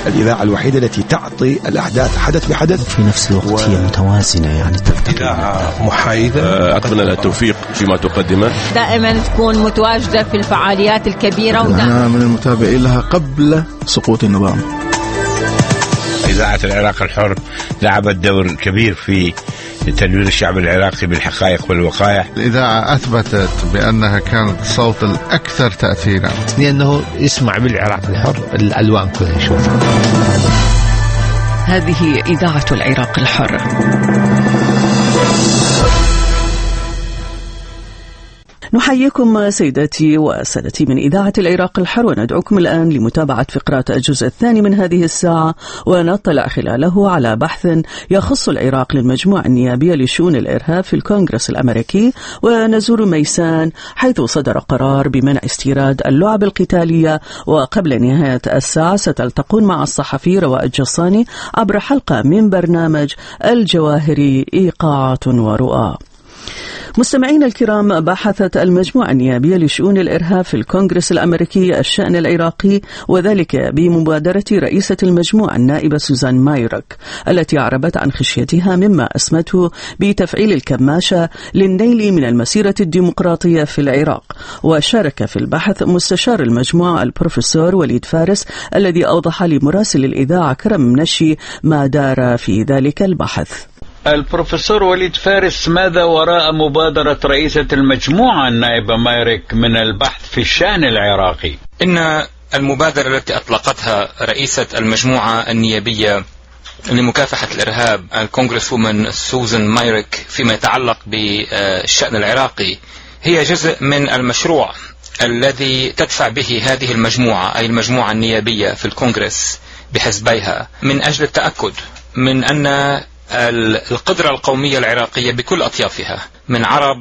الإذاعة الوحيدة التي تعطي الأحداث حدث بحدث في نفس الوقت هي متوازنة، يعني إذاعة محايدة. أتمنى لها التوفيق فيما تقدمه، دائما تكون متواجدة في الفعاليات الكبيرة. أنا من المتابعين لها قبل سقوط النظام. إذاعة العراق الحر لعبت دور كبير في تنوير الشعب العراقي بالحقائق والوقائع. الإذاعة أثبتت بأنها كانت الصوت الأكثر تأثيرا، لأنه يسمع بالعراق الحر الألوان كلها يشوفها. هذه إذاعة العراق الحر. نحييكم سيداتي وسادتي من إذاعة العراق الحر، وندعوكم الآن لمتابعة فقرات الجزء الثاني من هذه الساعة، ونطلع خلاله على بحث يخص العراق للمجموعة النيابية لشؤون الإرهاب في الكونغرس الأمريكي، ونزور ميسان حيث صدر قرار بمنع استيراد اللعب القتالية. وقبل نهاية الساعة ستلتقون مع الصحفي رواء الجصاني عبر حلقة من برنامج الجواهري إيقاعات ورؤى. مستمعين الكرام، بحثت المجموعة النيابية لشؤون الإرهاب في الكونغرس الأمريكي الشأن العراقي، وذلك بمبادرة رئيسة المجموعة النائبة سوزان مايرك، التي أعربت عن خشيتها مما أسمته بتفعيل الكماشة للنيل من المسيرة الديمقراطية في العراق. وشارك في البحث مستشار المجموعة البروفيسور وليد فارس، الذي أوضح لمراسل الإذاعة كرم منشي ما دار في ذلك البحث. البروفيسور وليد فارس، ماذا وراء مبادرة رئيسة المجموعة النائبة مايرك من البحث في الشأن العراقي؟ إن المبادرة التي أطلقتها رئيسة المجموعة النيابية لمكافحة الإرهاب الكونغرس وومن سوزان مايرك فيما يتعلق بالشأن العراقي هي جزء من المشروع الذي تدفع به هذه المجموعة، أي المجموعة النيابية في الكونغرس بحزبيها، من أجل التأكد من أن القدرة القومية العراقية بكل أطيافها من عرب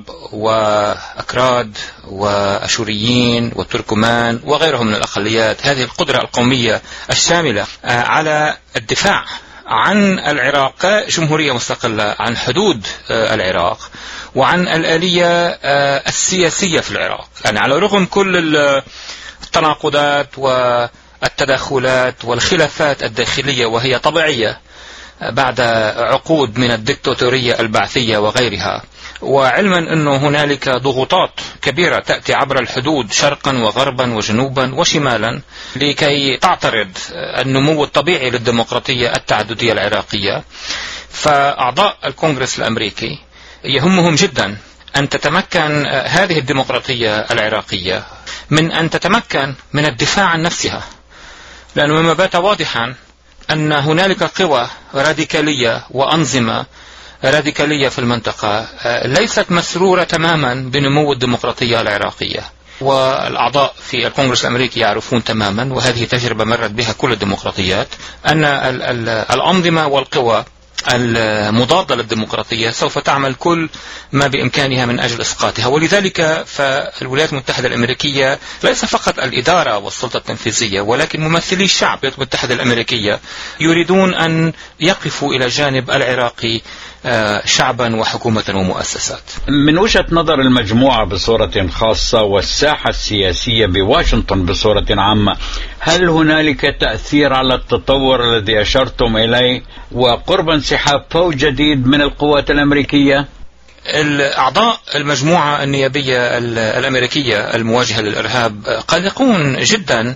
وأكراد وأشوريين وتركمان وغيرهم من الأقليات، هذه القدرة القومية الشاملة على الدفاع عن العراق كجمهورية مستقلة، عن حدود العراق، وعن الآلية السياسية في العراق، يعني على رغم كل التناقضات والتداخلات والخلافات الداخلية وهي طبيعية بعد عقود من الدكتاتورية البعثية وغيرها، وعلما أنه هنالك ضغوطات كبيرة تأتي عبر الحدود شرقا وغربا وجنوبا وشمالا لكي تعترض النمو الطبيعي للديمقراطية التعددية العراقية. فأعضاء الكونغرس الأمريكي يهمهم جدا أن تتمكن هذه الديمقراطية العراقية من أن تتمكن من الدفاع عن نفسها، لأنه مما بات واضحا أن هنالك قوى راديكالية وأنظمة راديكالية في المنطقة ليست مسرورة تماما بنمو الديمقراطية العراقية، والأعضاء في الكونغرس الأمريكي يعرفون تماما، وهذه تجربة مرت بها كل الديمقراطيات، أن الأنظمة والقوى المضادة للديمقراطية سوف تعمل كل ما بإمكانها من أجل إسقاطها. ولذلك فالولايات المتحدة الأمريكية ليس فقط الإدارة والسلطة التنفيذية، ولكن ممثلي الشعب الولايات المتحدة الأمريكية يريدون أن يقفوا إلى جانب العراقي شعبا وحكومة ومؤسسات. من وجهة نظر المجموعة بصورة خاصة والساحة السياسية بواشنطن بصورة عامة، هل هنالك تأثير على التطور الذي أشرتم إليه وقرب انسحاب فوج جديد من القوات الأمريكية؟ الأعضاء المجموعة النيابية الأمريكية المواجهة للإرهاب قلقون جدا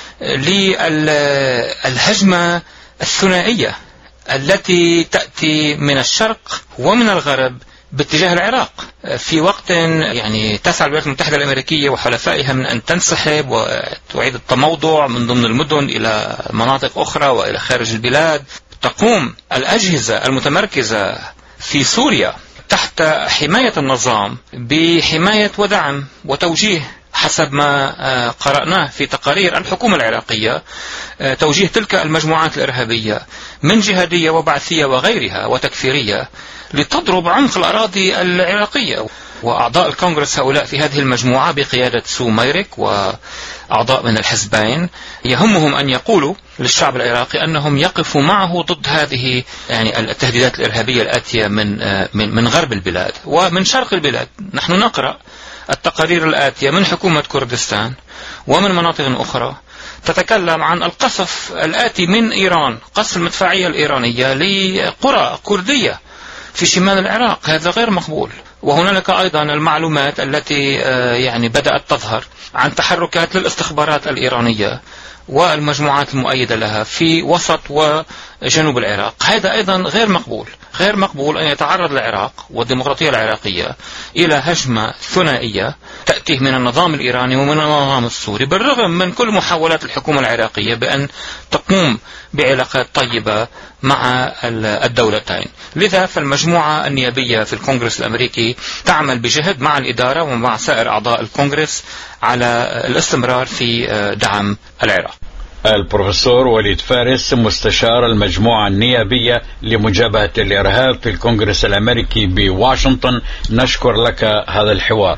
للهجمة الثنائية التي تأتي من الشرق ومن الغرب باتجاه العراق، في وقت يعني تسعى الولايات المتحدة الأمريكية وحلفائها من أن تنسحب وتعيد التموضع من ضمن المدن إلى مناطق أخرى وإلى خارج البلاد. تقوم الأجهزة المتمركزة في سوريا تحت حماية النظام بحماية ودعم وتوجيه حسب ما قرأناه في تقارير الحكومة العراقية، توجيه تلك المجموعات الإرهابية من جهادية وبعثية وغيرها وتكفيرية لتضرب عمق الأراضي العراقية. وأعضاء الكونغرس هؤلاء في هذه المجموعة بقيادة سو مايرك وأعضاء من الحزبين يهمهم أن يقولوا للشعب العراقي أنهم يقفوا معه ضد هذه يعني التهديدات الإرهابية الآتية من غرب البلاد ومن شرق البلاد. نحن نقرأ التقارير الآتية من حكومة كردستان ومن مناطق أخرى تتكلم عن القصف الآتي من إيران، قصف المدفعية الإيرانية لقرى كردية في شمال العراق. هذا غير مقبول. وهنالك أيضا المعلومات التي يعني بدأت تظهر عن تحركات للاستخبارات الإيرانية والمجموعات المؤيدة لها في وسط وجنوب العراق. هذا أيضا غير مقبول. غير مقبول أن يتعرض العراق والديمقراطية العراقية إلى هجمة ثنائية تأتي من النظام الإيراني ومن النظام السوري، بالرغم من كل محاولات الحكومة العراقية بأن تقوم بعلاقات طيبة مع الدولتين. لذا فالمجموعة النيابية في الكونغرس الأمريكي تعمل بجهد مع الإدارة ومع سائر أعضاء الكونغرس على الاستمرار في دعم العراق. البروفيسور وليد فارس، مستشار المجموعة النيابية لمجابهة الإرهاب في الكونغرس الأمريكي بواشنطن، نشكر لك هذا الحوار.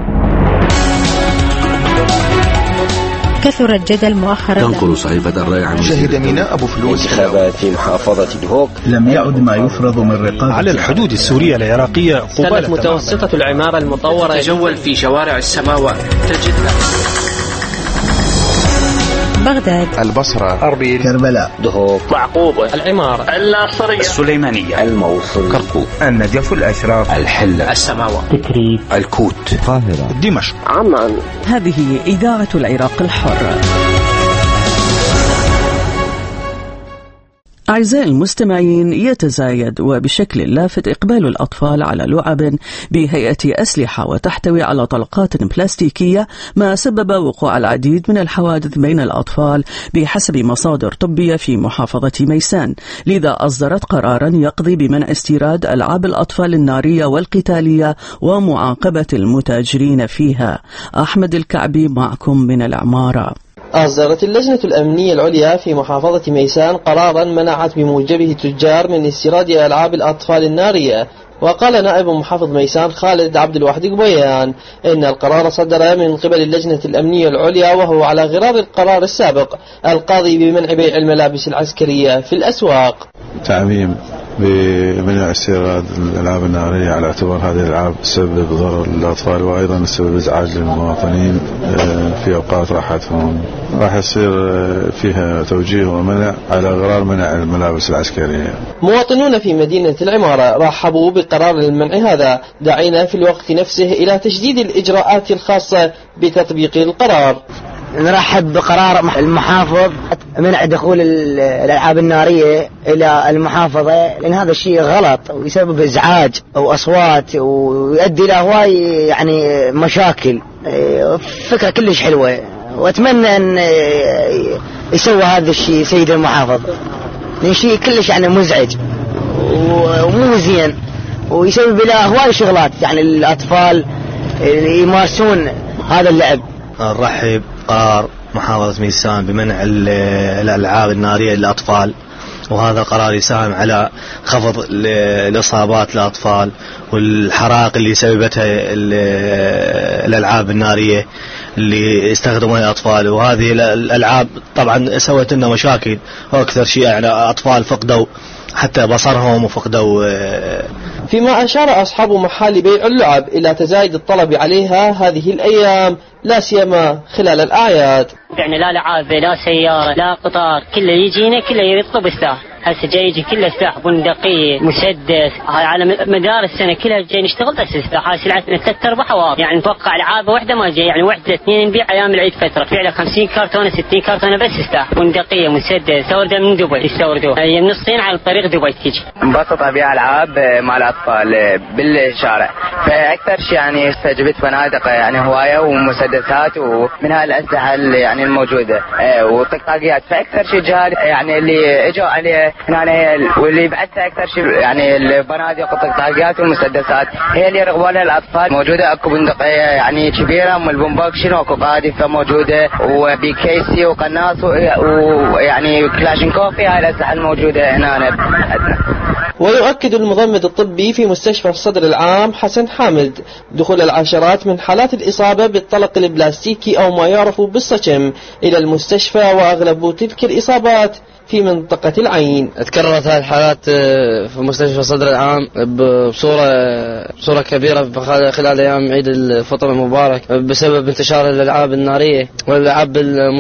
كثر الجدل مؤخرا. تنقل صحيفة الرأي عن شهد ميناء أبو فلوس انتخابات في محافظة دهوك. لم يعد ما يفرض من رقابة على الحدود السورية العراقية. قبالة متوسطة العمارة المطورة. تجول في شوارع السماوات، تجد بغداد، البصرة، أربيل، كربلاء، دهوك، معقوبة، العمارة، الناصرية، السليمانية، الموصل، كركوك، النجف، الأشراف، الحلة، السماوة، تكريت، الكوت، القاهرة، دمشق، عمان. هذه إذاعة العراق الحر. أعزائي المستمعين، يتزايد وبشكل لافت إقبال الأطفال على لعب بهيئة أسلحة وتحتوي على طلقات بلاستيكية، ما سبب وقوع العديد من الحوادث بين الأطفال بحسب مصادر طبية في محافظة ميسان. لذا أصدرت قرارا يقضي بمنع استيراد ألعاب الأطفال النارية والقتالية ومعاقبة المتاجرين فيها. أحمد الكعبي معكم من العمارة. أصدرت اللجنة الأمنية العليا في محافظة ميسان قرارا منعت بموجبه التجار من استيراد ألعاب الأطفال النارية. وقال نائب محافظ ميسان خالد عبد الواحد قبيان إن القرار صدر من قبل اللجنة الأمنية العليا، وهو على غرار القرار السابق القاضي بمنع بيع الملابس العسكرية في الأسواق. تعميم بمنع استيراد الألعاب النارية على اعتبار هذه الألعاب تسبب ضرر للأطفال وأيضا تسبب إزعاج للمواطنين في أوقات راحتهم. راح يصير فيها توجيه ومنع على غرار منع الملابس العسكرية. مواطنون في مدينة العمارة رحبوا بقرار المنع هذا، داعين في الوقت نفسه إلى تشديد الإجراءات الخاصة بتطبيق القرار. نرحب بقرار المحافظ منع دخول الألعاب النارية إلى المحافظة، لأن هذا الشيء غلط ويسبب إزعاج وأصوات ويؤدي إلى هواي يعني مشاكل. فكرة كلش حلوة، وأتمنى أن يسوى هذا الشيء سيد المحافظ، لأن شيء كلش يعني مزعج ومو زين ويسبب إلى هواي شغلات يعني الأطفال يمارسون هذا اللعب. نرحب قرار محافظة ميسان بمنع الألعاب النارية للأطفال، وهذا قرار يساهم على خفض الإصابات للأطفال والحرائق اللي سببتها الألعاب النارية اللي يستخدمها الأطفال. وهذه الألعاب طبعا سوت لنا مشاكل، وأكثر شيء يعني أطفال فقدوا حتى بصرهم وفقدوا. فيما أشار أصحاب محال بيع اللعب إلى تزايد الطلب عليها هذه الأيام، لا سيما خلال الأعياد. يعني لا لعابة لا سيارة لا قطار، كله يجينا كله يطلب السلاح. هسه جاي يجي كله سلاح، بندقية، مسدس. هاي على مدار السنة كلها جاي نشتغل بس السلاح. هاي سلعتنا 3/4 حوار، يعني نتوقع لعابة واحدة ما جاي، يعني واحدة 2 نبيع أيام العيد فترة، نبيع له 50 كرتونة 60 كرتونة بس سلاح، بندقية، مسدس. استوردها من دبي، يستوردوه هي من الصين على طريق دبي تيجي. انبسط أبيع ألعاب مع الأطفال بالشارع، فأكثر شيء يعني استجبت فنادق يعني هواية ومسدسات ومنها الأسلحة يعني الموجودة وطقطاقيات. فأكثر شيء جهال يعني اللي إجوا عليه يعني واللي بعدها أكثر شيء يعني البنادق والطقطاقيات والمسدسات هي اللي يرغبونها الأطفال. موجودة أكو بندقية يعني كبيرة من البومباكشن وأكو قاذفة موجودة وبيكيسي وقناص ويعني كلاشينكوف. هاي الأسلحة الموجودة هنا. ويؤكد المضمد الطبي في مستشفى الصدر العام حسن حامد دخول العشرات من حالات الإصابة بالطلق البلاستيكي أو ما يعرف بالصشم إلى المستشفى، وأغلب تلك الإصابات في منطقة العين. تكررت هذه الحالات في مستشفى صدر العام بصورة كبيرة خلال أيام عيد الفطر المبارك بسبب انتشار الألعاب النارية والألعاب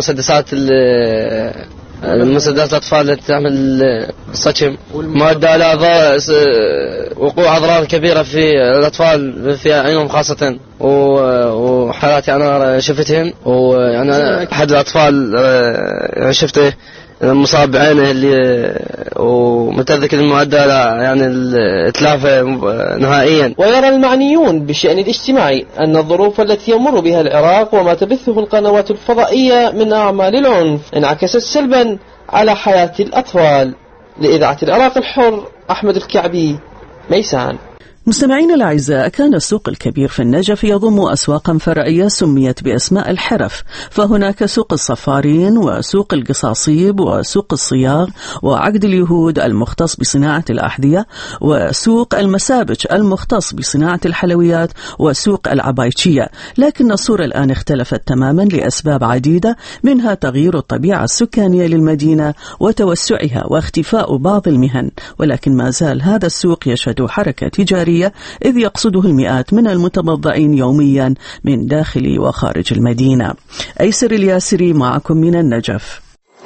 المسدسات الأطفال التي تعمل صدم، ما أدى إلى وقوع أضرار كبيرة في الأطفال في عينهم خاصة، وحالات أنا شفتهم، وأنا أحد الأطفال شفته مصاب بعينه ومتذكر المؤدى يعني الإتلاف نهائيا. ويرى المعنيون بالشأن الاجتماعي أن الظروف التي يمر بها العراق وما تبثه القنوات الفضائية من أعمال العنف انعكست سلبا على حياة الأطفال. لإذاعة العراق الحر، أحمد الكعبي، ميسان. مستمعين الأعزاء، كان السوق الكبير في النجف يضم أسواقا فرعية سميت بأسماء الحرف، فهناك سوق الصفارين وسوق القصاصيب وسوق الصياغ وعقد اليهود المختص بصناعة الأحذية وسوق المسابج المختص بصناعة الحلويات وسوق العبايشية. لكن الصورة الآن اختلفت تماما لأسباب عديدة، منها تغيير الطبيعة السكانية للمدينة وتوسعها واختفاء بعض المهن، ولكن ما زال هذا السوق يشهد حركة تجارية إذ يقصده المئات من المتبضعين يوميا من داخل وخارج المدينة. أيسر الياسري معكم من النجف.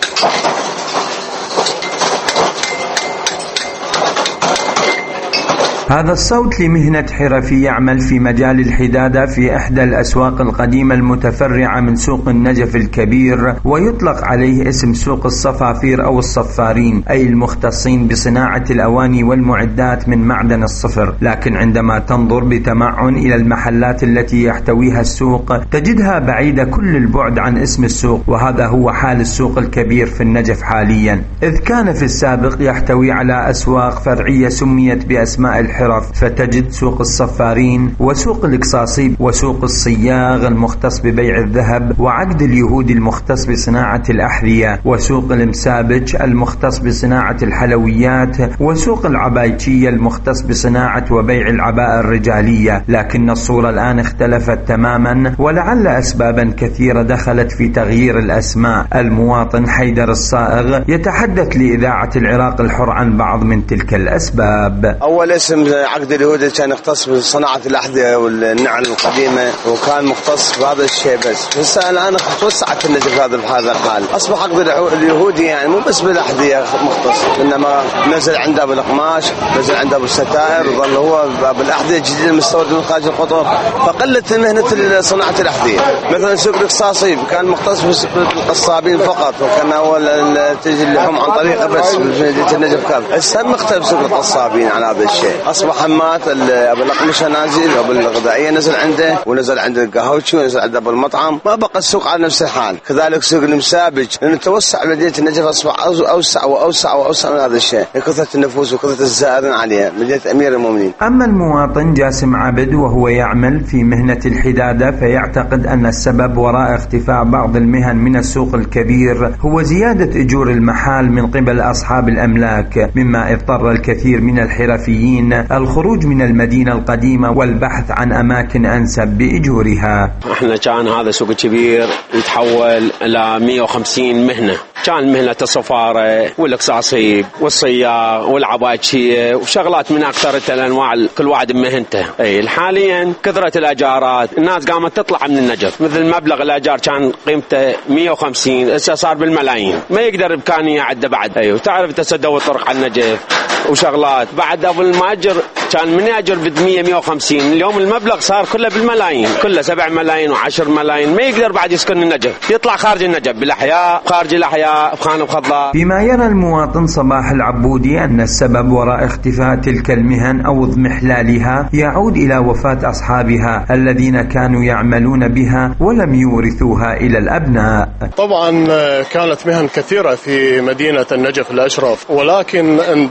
هذا الصوت لمهنة حرفي يعمل في مجال الحدادة في إحدى الأسواق القديمة المتفرعة من سوق النجف الكبير، ويطلق عليه اسم سوق الصفافير أو الصفارين، أي المختصين بصناعة الأواني والمعدات من معدن الصفر. لكن عندما تنظر بتمعن إلى المحلات التي يحتويها السوق تجدها بعيدة كل البعد عن اسم السوق، وهذا هو حال السوق الكبير في النجف حاليا، إذ كان في السابق يحتوي على أسواق فرعية سميت بأسماء الحرف، فتجد سوق الصفارين وسوق القصاصيب وسوق الصياغ المختص ببيع الذهب وعقد اليهود المختص بصناعة الأحذية وسوق المسابج المختص بصناعة الحلويات وسوق العبايشية المختص بصناعة وبيع العباءة الرجالية. لكن الصورة الآن اختلفت تماما، ولعل أسبابا كثيرة دخلت في تغيير الأسماء. المواطن حيدر الصائغ يتحدث لإذاعة العراق الحر عن بعض من تلك الأسباب. أول اسم عقد اليهود كان يختص بصناعة الأحذية والنعل القديمة، وكان مختص بهذا الشيء بس. هسه الآن توسعت النجف هذا الحال، أصبح عقد اليهودي يعني مو بس بالأحذية مختص، إنما نزل عنده بالقماش، نزل عنده بالستائر، وظل هو بالأحذية الجديدة المستوردة من خارج القطر، فقلت مهنة صناعة الأحذية. مثلا سوق القصاصيب كان مختص بالقصابين فقط، وكان هو تجي اللحوم عن طريقه بس بمدينة النجف كامل. هسه مختلف سوق القصابين على هذا الشيء، أصبح حمات أبو الأقمشة نازل، أبو الغذائية نزل عنده، ونزل عند القهوتشي، ونزل عنده أبو المطعم، ما بقى السوق على نفس الحال. كذلك سوق المسابج، لأن توسع مدينة النجف أصبح أوسع وأوسع وأوسع من هذا الشيء، كثرة النفوس وكثرة الزائرين عليها مدينة أمير المؤمنين. أما المواطن جاسم عبد وهو يعمل في مهنة الحدادة فيعتقد أن السبب وراء اختفاء بعض المهن من السوق الكبير هو زيادة أجور المحال من قبل أصحاب الأملاك، مما اضطر الكثير من الحرفيين الخروج من المدينة القديمة والبحث عن أماكن أنسب بإجورها. احنا كان هذا سوق كبير يتحول إلى 150 مهنة، كان مهنة الصفارة والقصاصيب والصياغ والعبايشية وشغلات من أكثر الأنواع، كل واحد بمهنته. حاليا كثرة الأجارات، الناس قامت تطلع من النجف، مثل مبلغ الأجار كان قيمته 150 هسه صار بالملايين، ما يقدر إمكانية عده بعد. وتعرف تسدوا الطرق على النجف وشغلات بعد. أبو المأجر كان من يأجر ب100 150، اليوم المبلغ صار كله بالملايين، كله 7 ملايين و10 ملايين، ما يقدر بعد يسكن النجف، يطلع خارج النجف بالأحياء، خارج الأحياء بخان وخضار. فيما يرى المواطن صباح العبودي أن السبب وراء اختفاء تلك المهن أو اضمحلالها يعود إلى وفاة أصحابها الذين كانوا يعملون بها ولم يورثوها إلى الأبناء. طبعا كانت مهن كثيرة في مدينة النجف الأشرف، ولكن اندثرت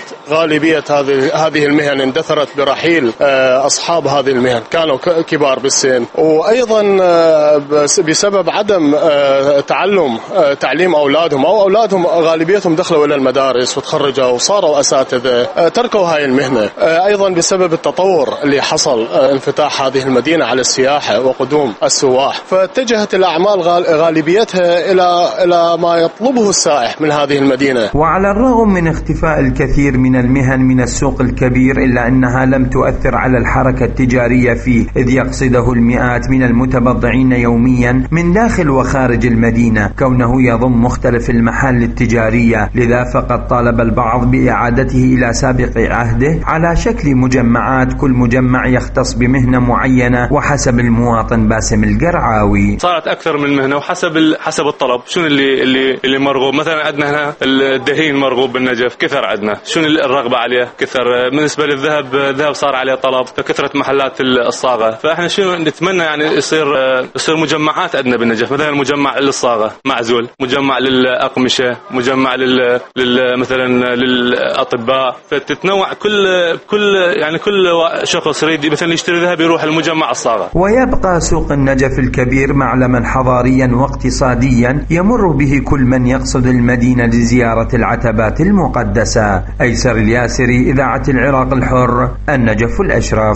غالبية هذه المهن اندثرت برحيل أصحاب هذه المهن، كانوا كبار بالسن، وأيضا بسبب عدم تعليم أولادهم، أو أولادهم غالبيتهم دخلوا إلى المدارس وتخرجوا وصاروا أساتذة، تركوا هاي المهنة. أيضا بسبب التطور اللي حصل، انفتاح هذه المدينة على السياحة وقدوم السواح، فاتجهت الأعمال غالبيتها إلى ما يطلبه السائح من هذه المدينة. وعلى الرغم من اختفاء الكثير من المهن من السوق الكبير، إلا أنها لم تؤثر على الحركة التجارية فيه، إذ يقصده المئات من المتبضعين يوميا من داخل وخارج المدينة، كونه يضم مختلف المحال التجارية. لذا فقد طالب البعض بإعادته إلى سابق عهده على شكل مجمعات، كل مجمع يختص بمهنة معينة وحسب المواطن باسم القرعاوي. صارت أكثر من مهنة وحسب الطلب. شنو اللي مرغوب؟ مثلا عندنا هنا الدهين مرغوب بالنجف، كثر عندنا. شنو الرغبة عليه؟ كثر. بالنسبة للذهب صار عليه طلب، فكثرت محلات الصاغة. فاحنا شنو نتمنى يعني يصير مجمعات عندنا بالنجف، مثلا مجمع للصاغة معزول، مجمع للأقمشة، مجمع مثلا للأطباء، فتتنوع كل شخص يريد مثلا يشتري ذهب يروح المجمع الصاغة. ويبقى سوق النجف الكبير معلما حضاريا واقتصاديا يمر به كل من يقصد المدينة لزيارة العتبات المقدسة. أيسر الياسري، إذاعة العراق الحر، النجف الأشرف.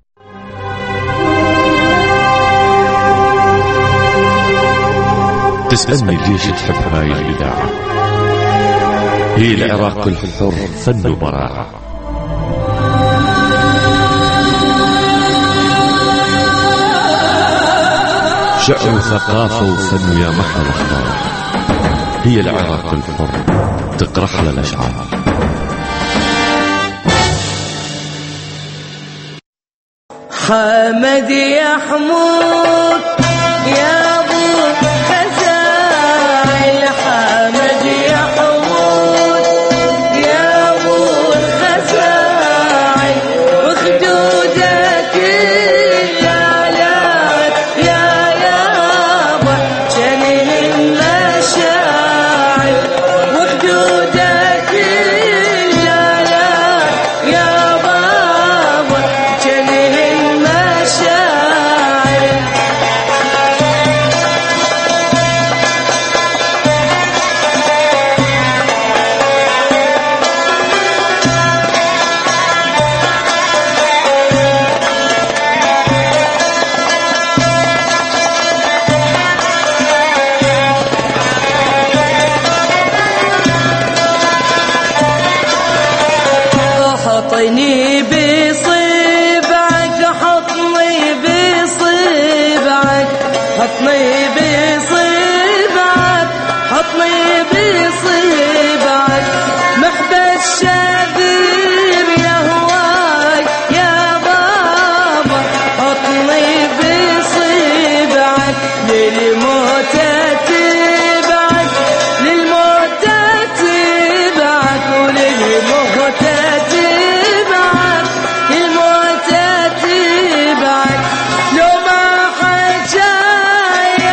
تسألني ليش تحب هاي الإذاعة؟ هي العراق الحر، فن وبراعة. شعر وثقافة وفن يا محر الأخبار. هي العراق الحر، تقرح على الأشعار. حمد يا حمود يا ابو خزايل، حمد يا حمود يا ابو الخزايل، وخدودك اللالات يا يابا جنين المشاعر، وخدودك اللالات يا بابا جنين المشاعر. حطني بصبعك، حطني بصبعك، حطني بصبعك، حطني بصبعك، محبس شبيب يا هواي يا بابا، حطني بصبعك، للموت تبعك، للموت تبعك، وللموت تبعك، الموت تبعك، لو ما حجايا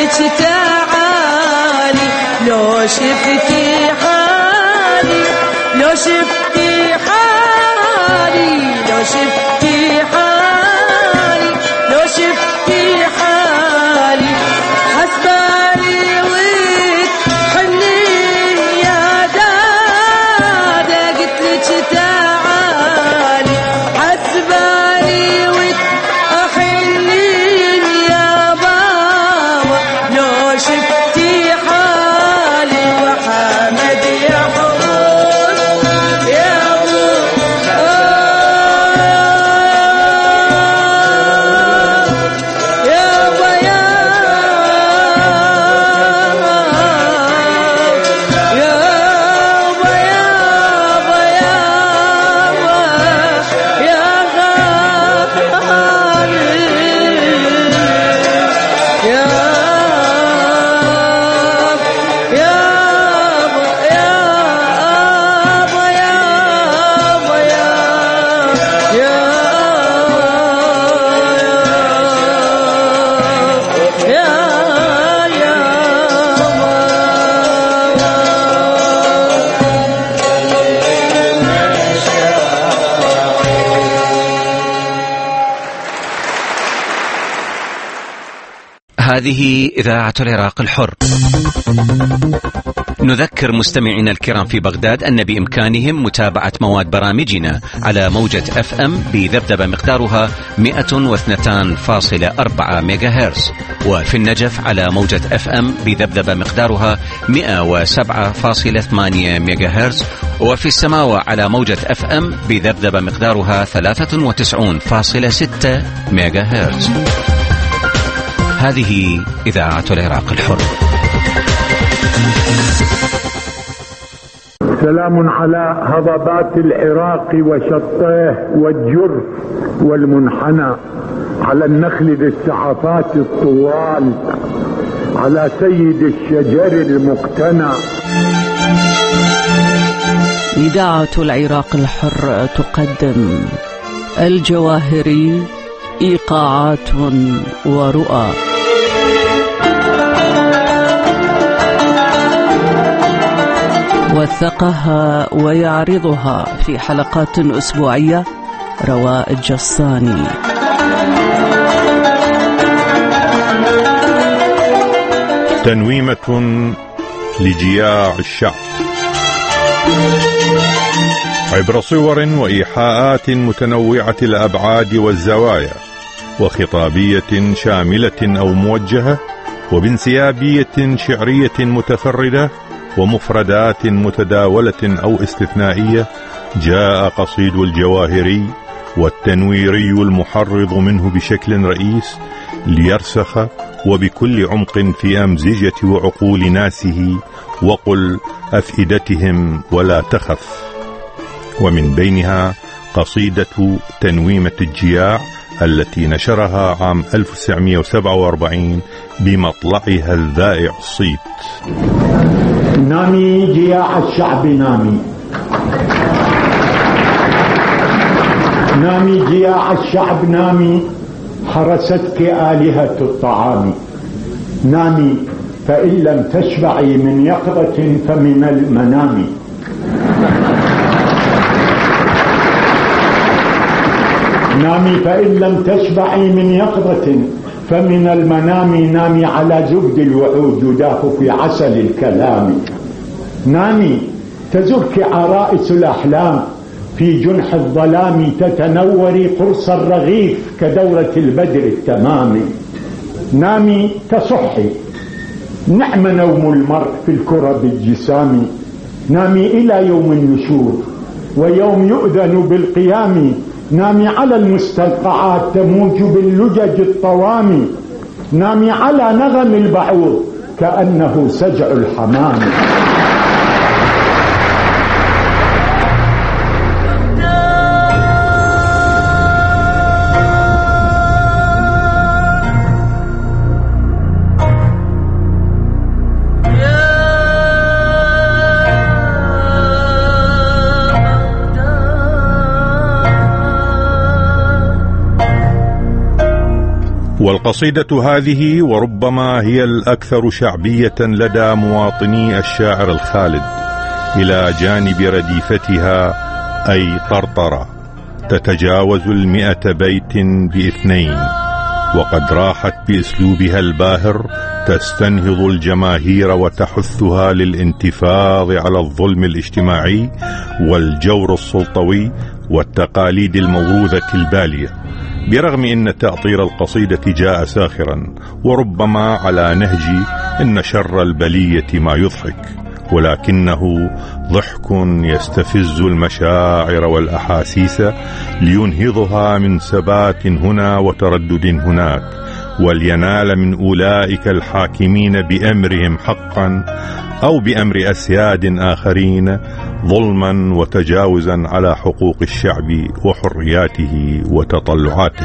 لك تعالي لو شفتي حالي لو شفتي حالي لو شفتي حالي لو شفتي حالي حسبالي وتحني يا دادا قلت لك تعالي حسبالي وتحني يا بابا لو شفتي حالي وحمد يا حروس يا هذه إذاعة العراق الحر. نذكر مستمعينا الكرام في بغداد أن بإمكانهم متابعة مواد برامجنا على موجة FM بذبذبة مقدارها 102.4 ميجا هرتز، وفي النجف على موجة FM بذبذبة مقدارها 107.8 ميجا هرتز، وفي السماوة على موجة FM بذبذبة مقدارها 93.6 ميجا هرتز. هذه إذاعة العراق الحر. سلام على هضبات العراق وشطيه والجرف والمنحنى، على النخل ذي السعفات الطوال، على سيد الشجر المقتنى. إذاعة العراق الحر تقدم الجواهري إيقاعات ورؤى. وثقها ويعرضها في حلقات أسبوعية رواء الجصاني. تنويمة لجياع الشعب عبر صور وإيحاءات متنوعة الأبعاد والزوايا، وخطابية شاملة أو موجهة، وبانسيابية شعرية متفردة، ومفردات متداولة أو استثنائية. جاء قصيد الجواهري والتنويري المحرض منه بشكل رئيس ليرسخ وبكل عمق في أمزجة وعقول ناسه وقل أفئدتهم ولا تخف. ومن بينها قصيدة تنويمة الجياع التي نشرها عام 1947 بمطلعها الذائع الصيت. نامي جياع الشعب نامي، نامي جياع الشعب نامي، حرستك آلهة الطعام. نامي فإن لم تشبعي من يقظة فمن المنام. نامي فإن لم تشبعي من يقظة فمن المنام. نامي على زبد الوعود يداف في عسل الكلام. نامي تزرك عرائس الأحلام في جنح الظلام، تتنوري قرص الرغيف كدورة البدر التمام. نامي تصحي، نعم نوم المرء في الكرب الجسام. نامي إلى يوم النشور ويوم يؤذن بالقيام. نامي على المستنقعات تموج باللجج الطوام. نامي على نغم البعوض كأنه سجع الحمام. والقصيدة هذه وربما هي الأكثر شعبية لدى مواطني الشاعر الخالد، إلى جانب رديفتها أي طرطرة تتجاوز 100 بيت ب2، وقد راحت بأسلوبها الباهر تستنهض الجماهير وتحثها للانتفاض على الظلم الاجتماعي والجور السلطوي والتقاليد الموروثة البالية، برغم أن تأطير القصيدة جاء ساخرا وربما على نهج إن شر البلية ما يضحك، ولكنه ضحك يستفز المشاعر والأحاسيس لينهضها من ثبات هنا وتردد هناك، ولينال من أولئك الحاكمين بأمرهم حقا أو بأمر أسياد آخرين ظلما وتجاوزا على حقوق الشعب وحرياته وتطلعاته.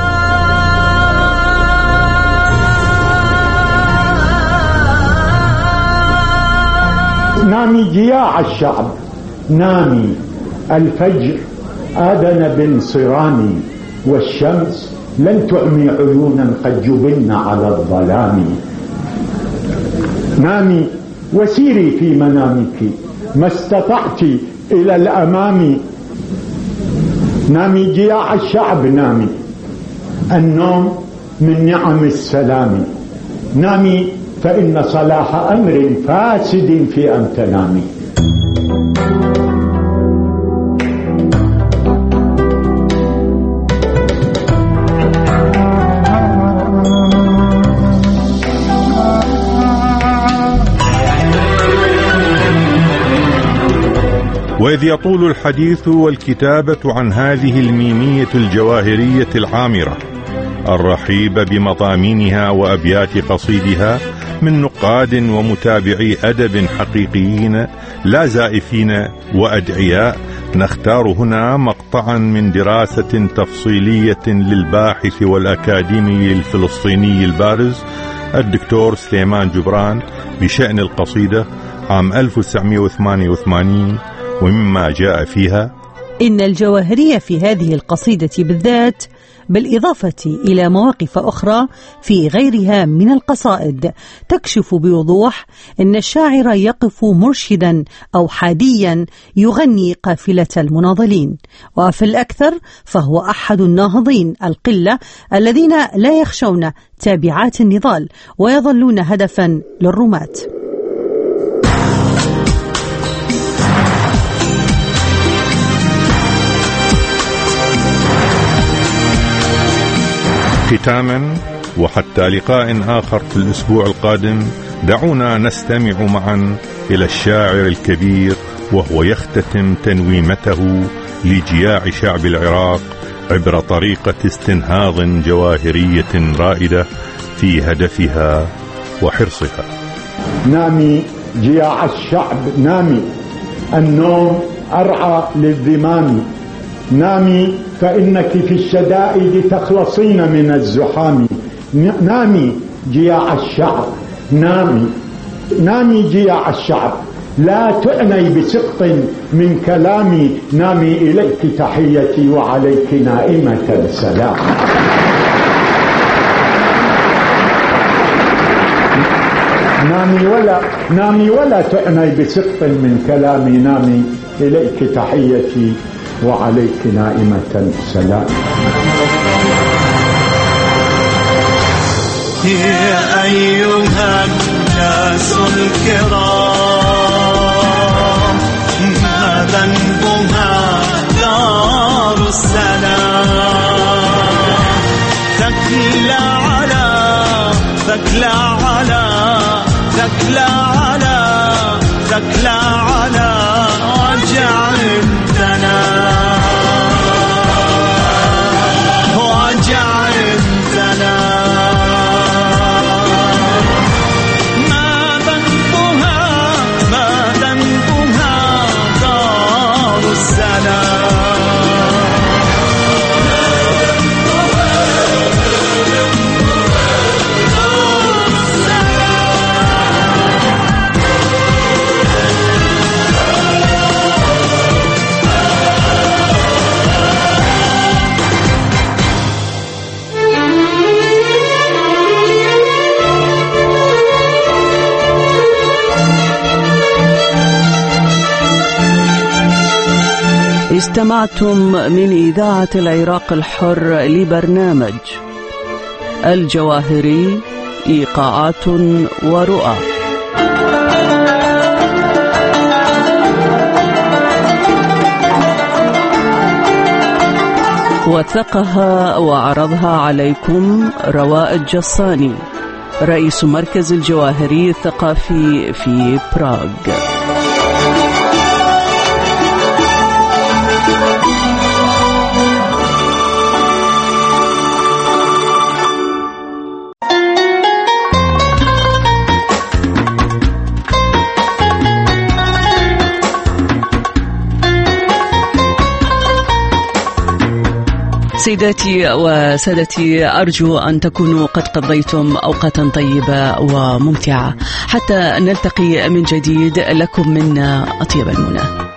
نامي جياع الشعب، نامي الفجر آذن بانصرامي، والشمس لن تعمي عيونا قد جبلن على الظلام. نامي وسيري في منامك ما استطعت إلى الأمام. نامي جياع الشعب، نامي النوم من نعم السلام. نامي فإن صلاح أمر فاسد في أن تنامي. وإذ يطول الحديث والكتابة عن هذه الميمية الجواهرية العامرة الرحيب بمضامينها وأبيات قصيدها من نقاد ومتابعي أدب حقيقيين لا زائفين وأدعياء، نختار هنا مقطعا من دراسة تفصيلية للباحث والأكاديمي الفلسطيني البارز الدكتور سليمان جبران بشأن القصيدة عام 1988، ومما جاء فيها: إن الجواهرية في هذه القصيدة بالذات، بالإضافة إلى مواقف أخرى في غيرها من القصائد، تكشف بوضوح أن الشاعر يقف مرشدا أو حاديا يغني قافلة المناضلين، وفي الأكثر فهو أحد الناهضين القلة الذين لا يخشون تابعات النضال ويظلون هدفا للرماة. ختاما وحتى لقاء آخر في الأسبوع القادم، دعونا نستمع معا إلى الشاعر الكبير وهو يختتم تنويمته لجياع شعب العراق عبر طريقة استنهاض جواهرية رائدة في هدفها وحرصها. نامي جياع الشعب، نامي النوم أرعى للذمام. نامي فإنك في الشدائد تخلصين من الزحام. نامي جياع الشعب، نامي نامي جياع الشعب، لا تعني بسقط من كلامي. نامي إليك تحيتي وعليك نائمة السلام. نامي ولا تعني بسقط من كلامي. نامي إليك تحيتي وعليك نائمة السلام. يا أيها الناس الكرام، ما ذنبها دار السلام، ثكلى على ثكلى على ثكلى على ثكلى على وجع الدنا، وجع الدنا. ما ذنبها دار السلام. استمعتم من إذاعة العراق الحر لبرنامج الجواهري إيقاعات ورؤى. وثقها وعرضها عليكم رواء الجصاني، رئيس مركز الجواهري الثقافي في براغ. سيداتي وسادتي، أرجو أن تكونوا قد قضيتم أوقاتا طيبة وممتعة. حتى نلتقي من جديد، لكم منا أطيب المنى.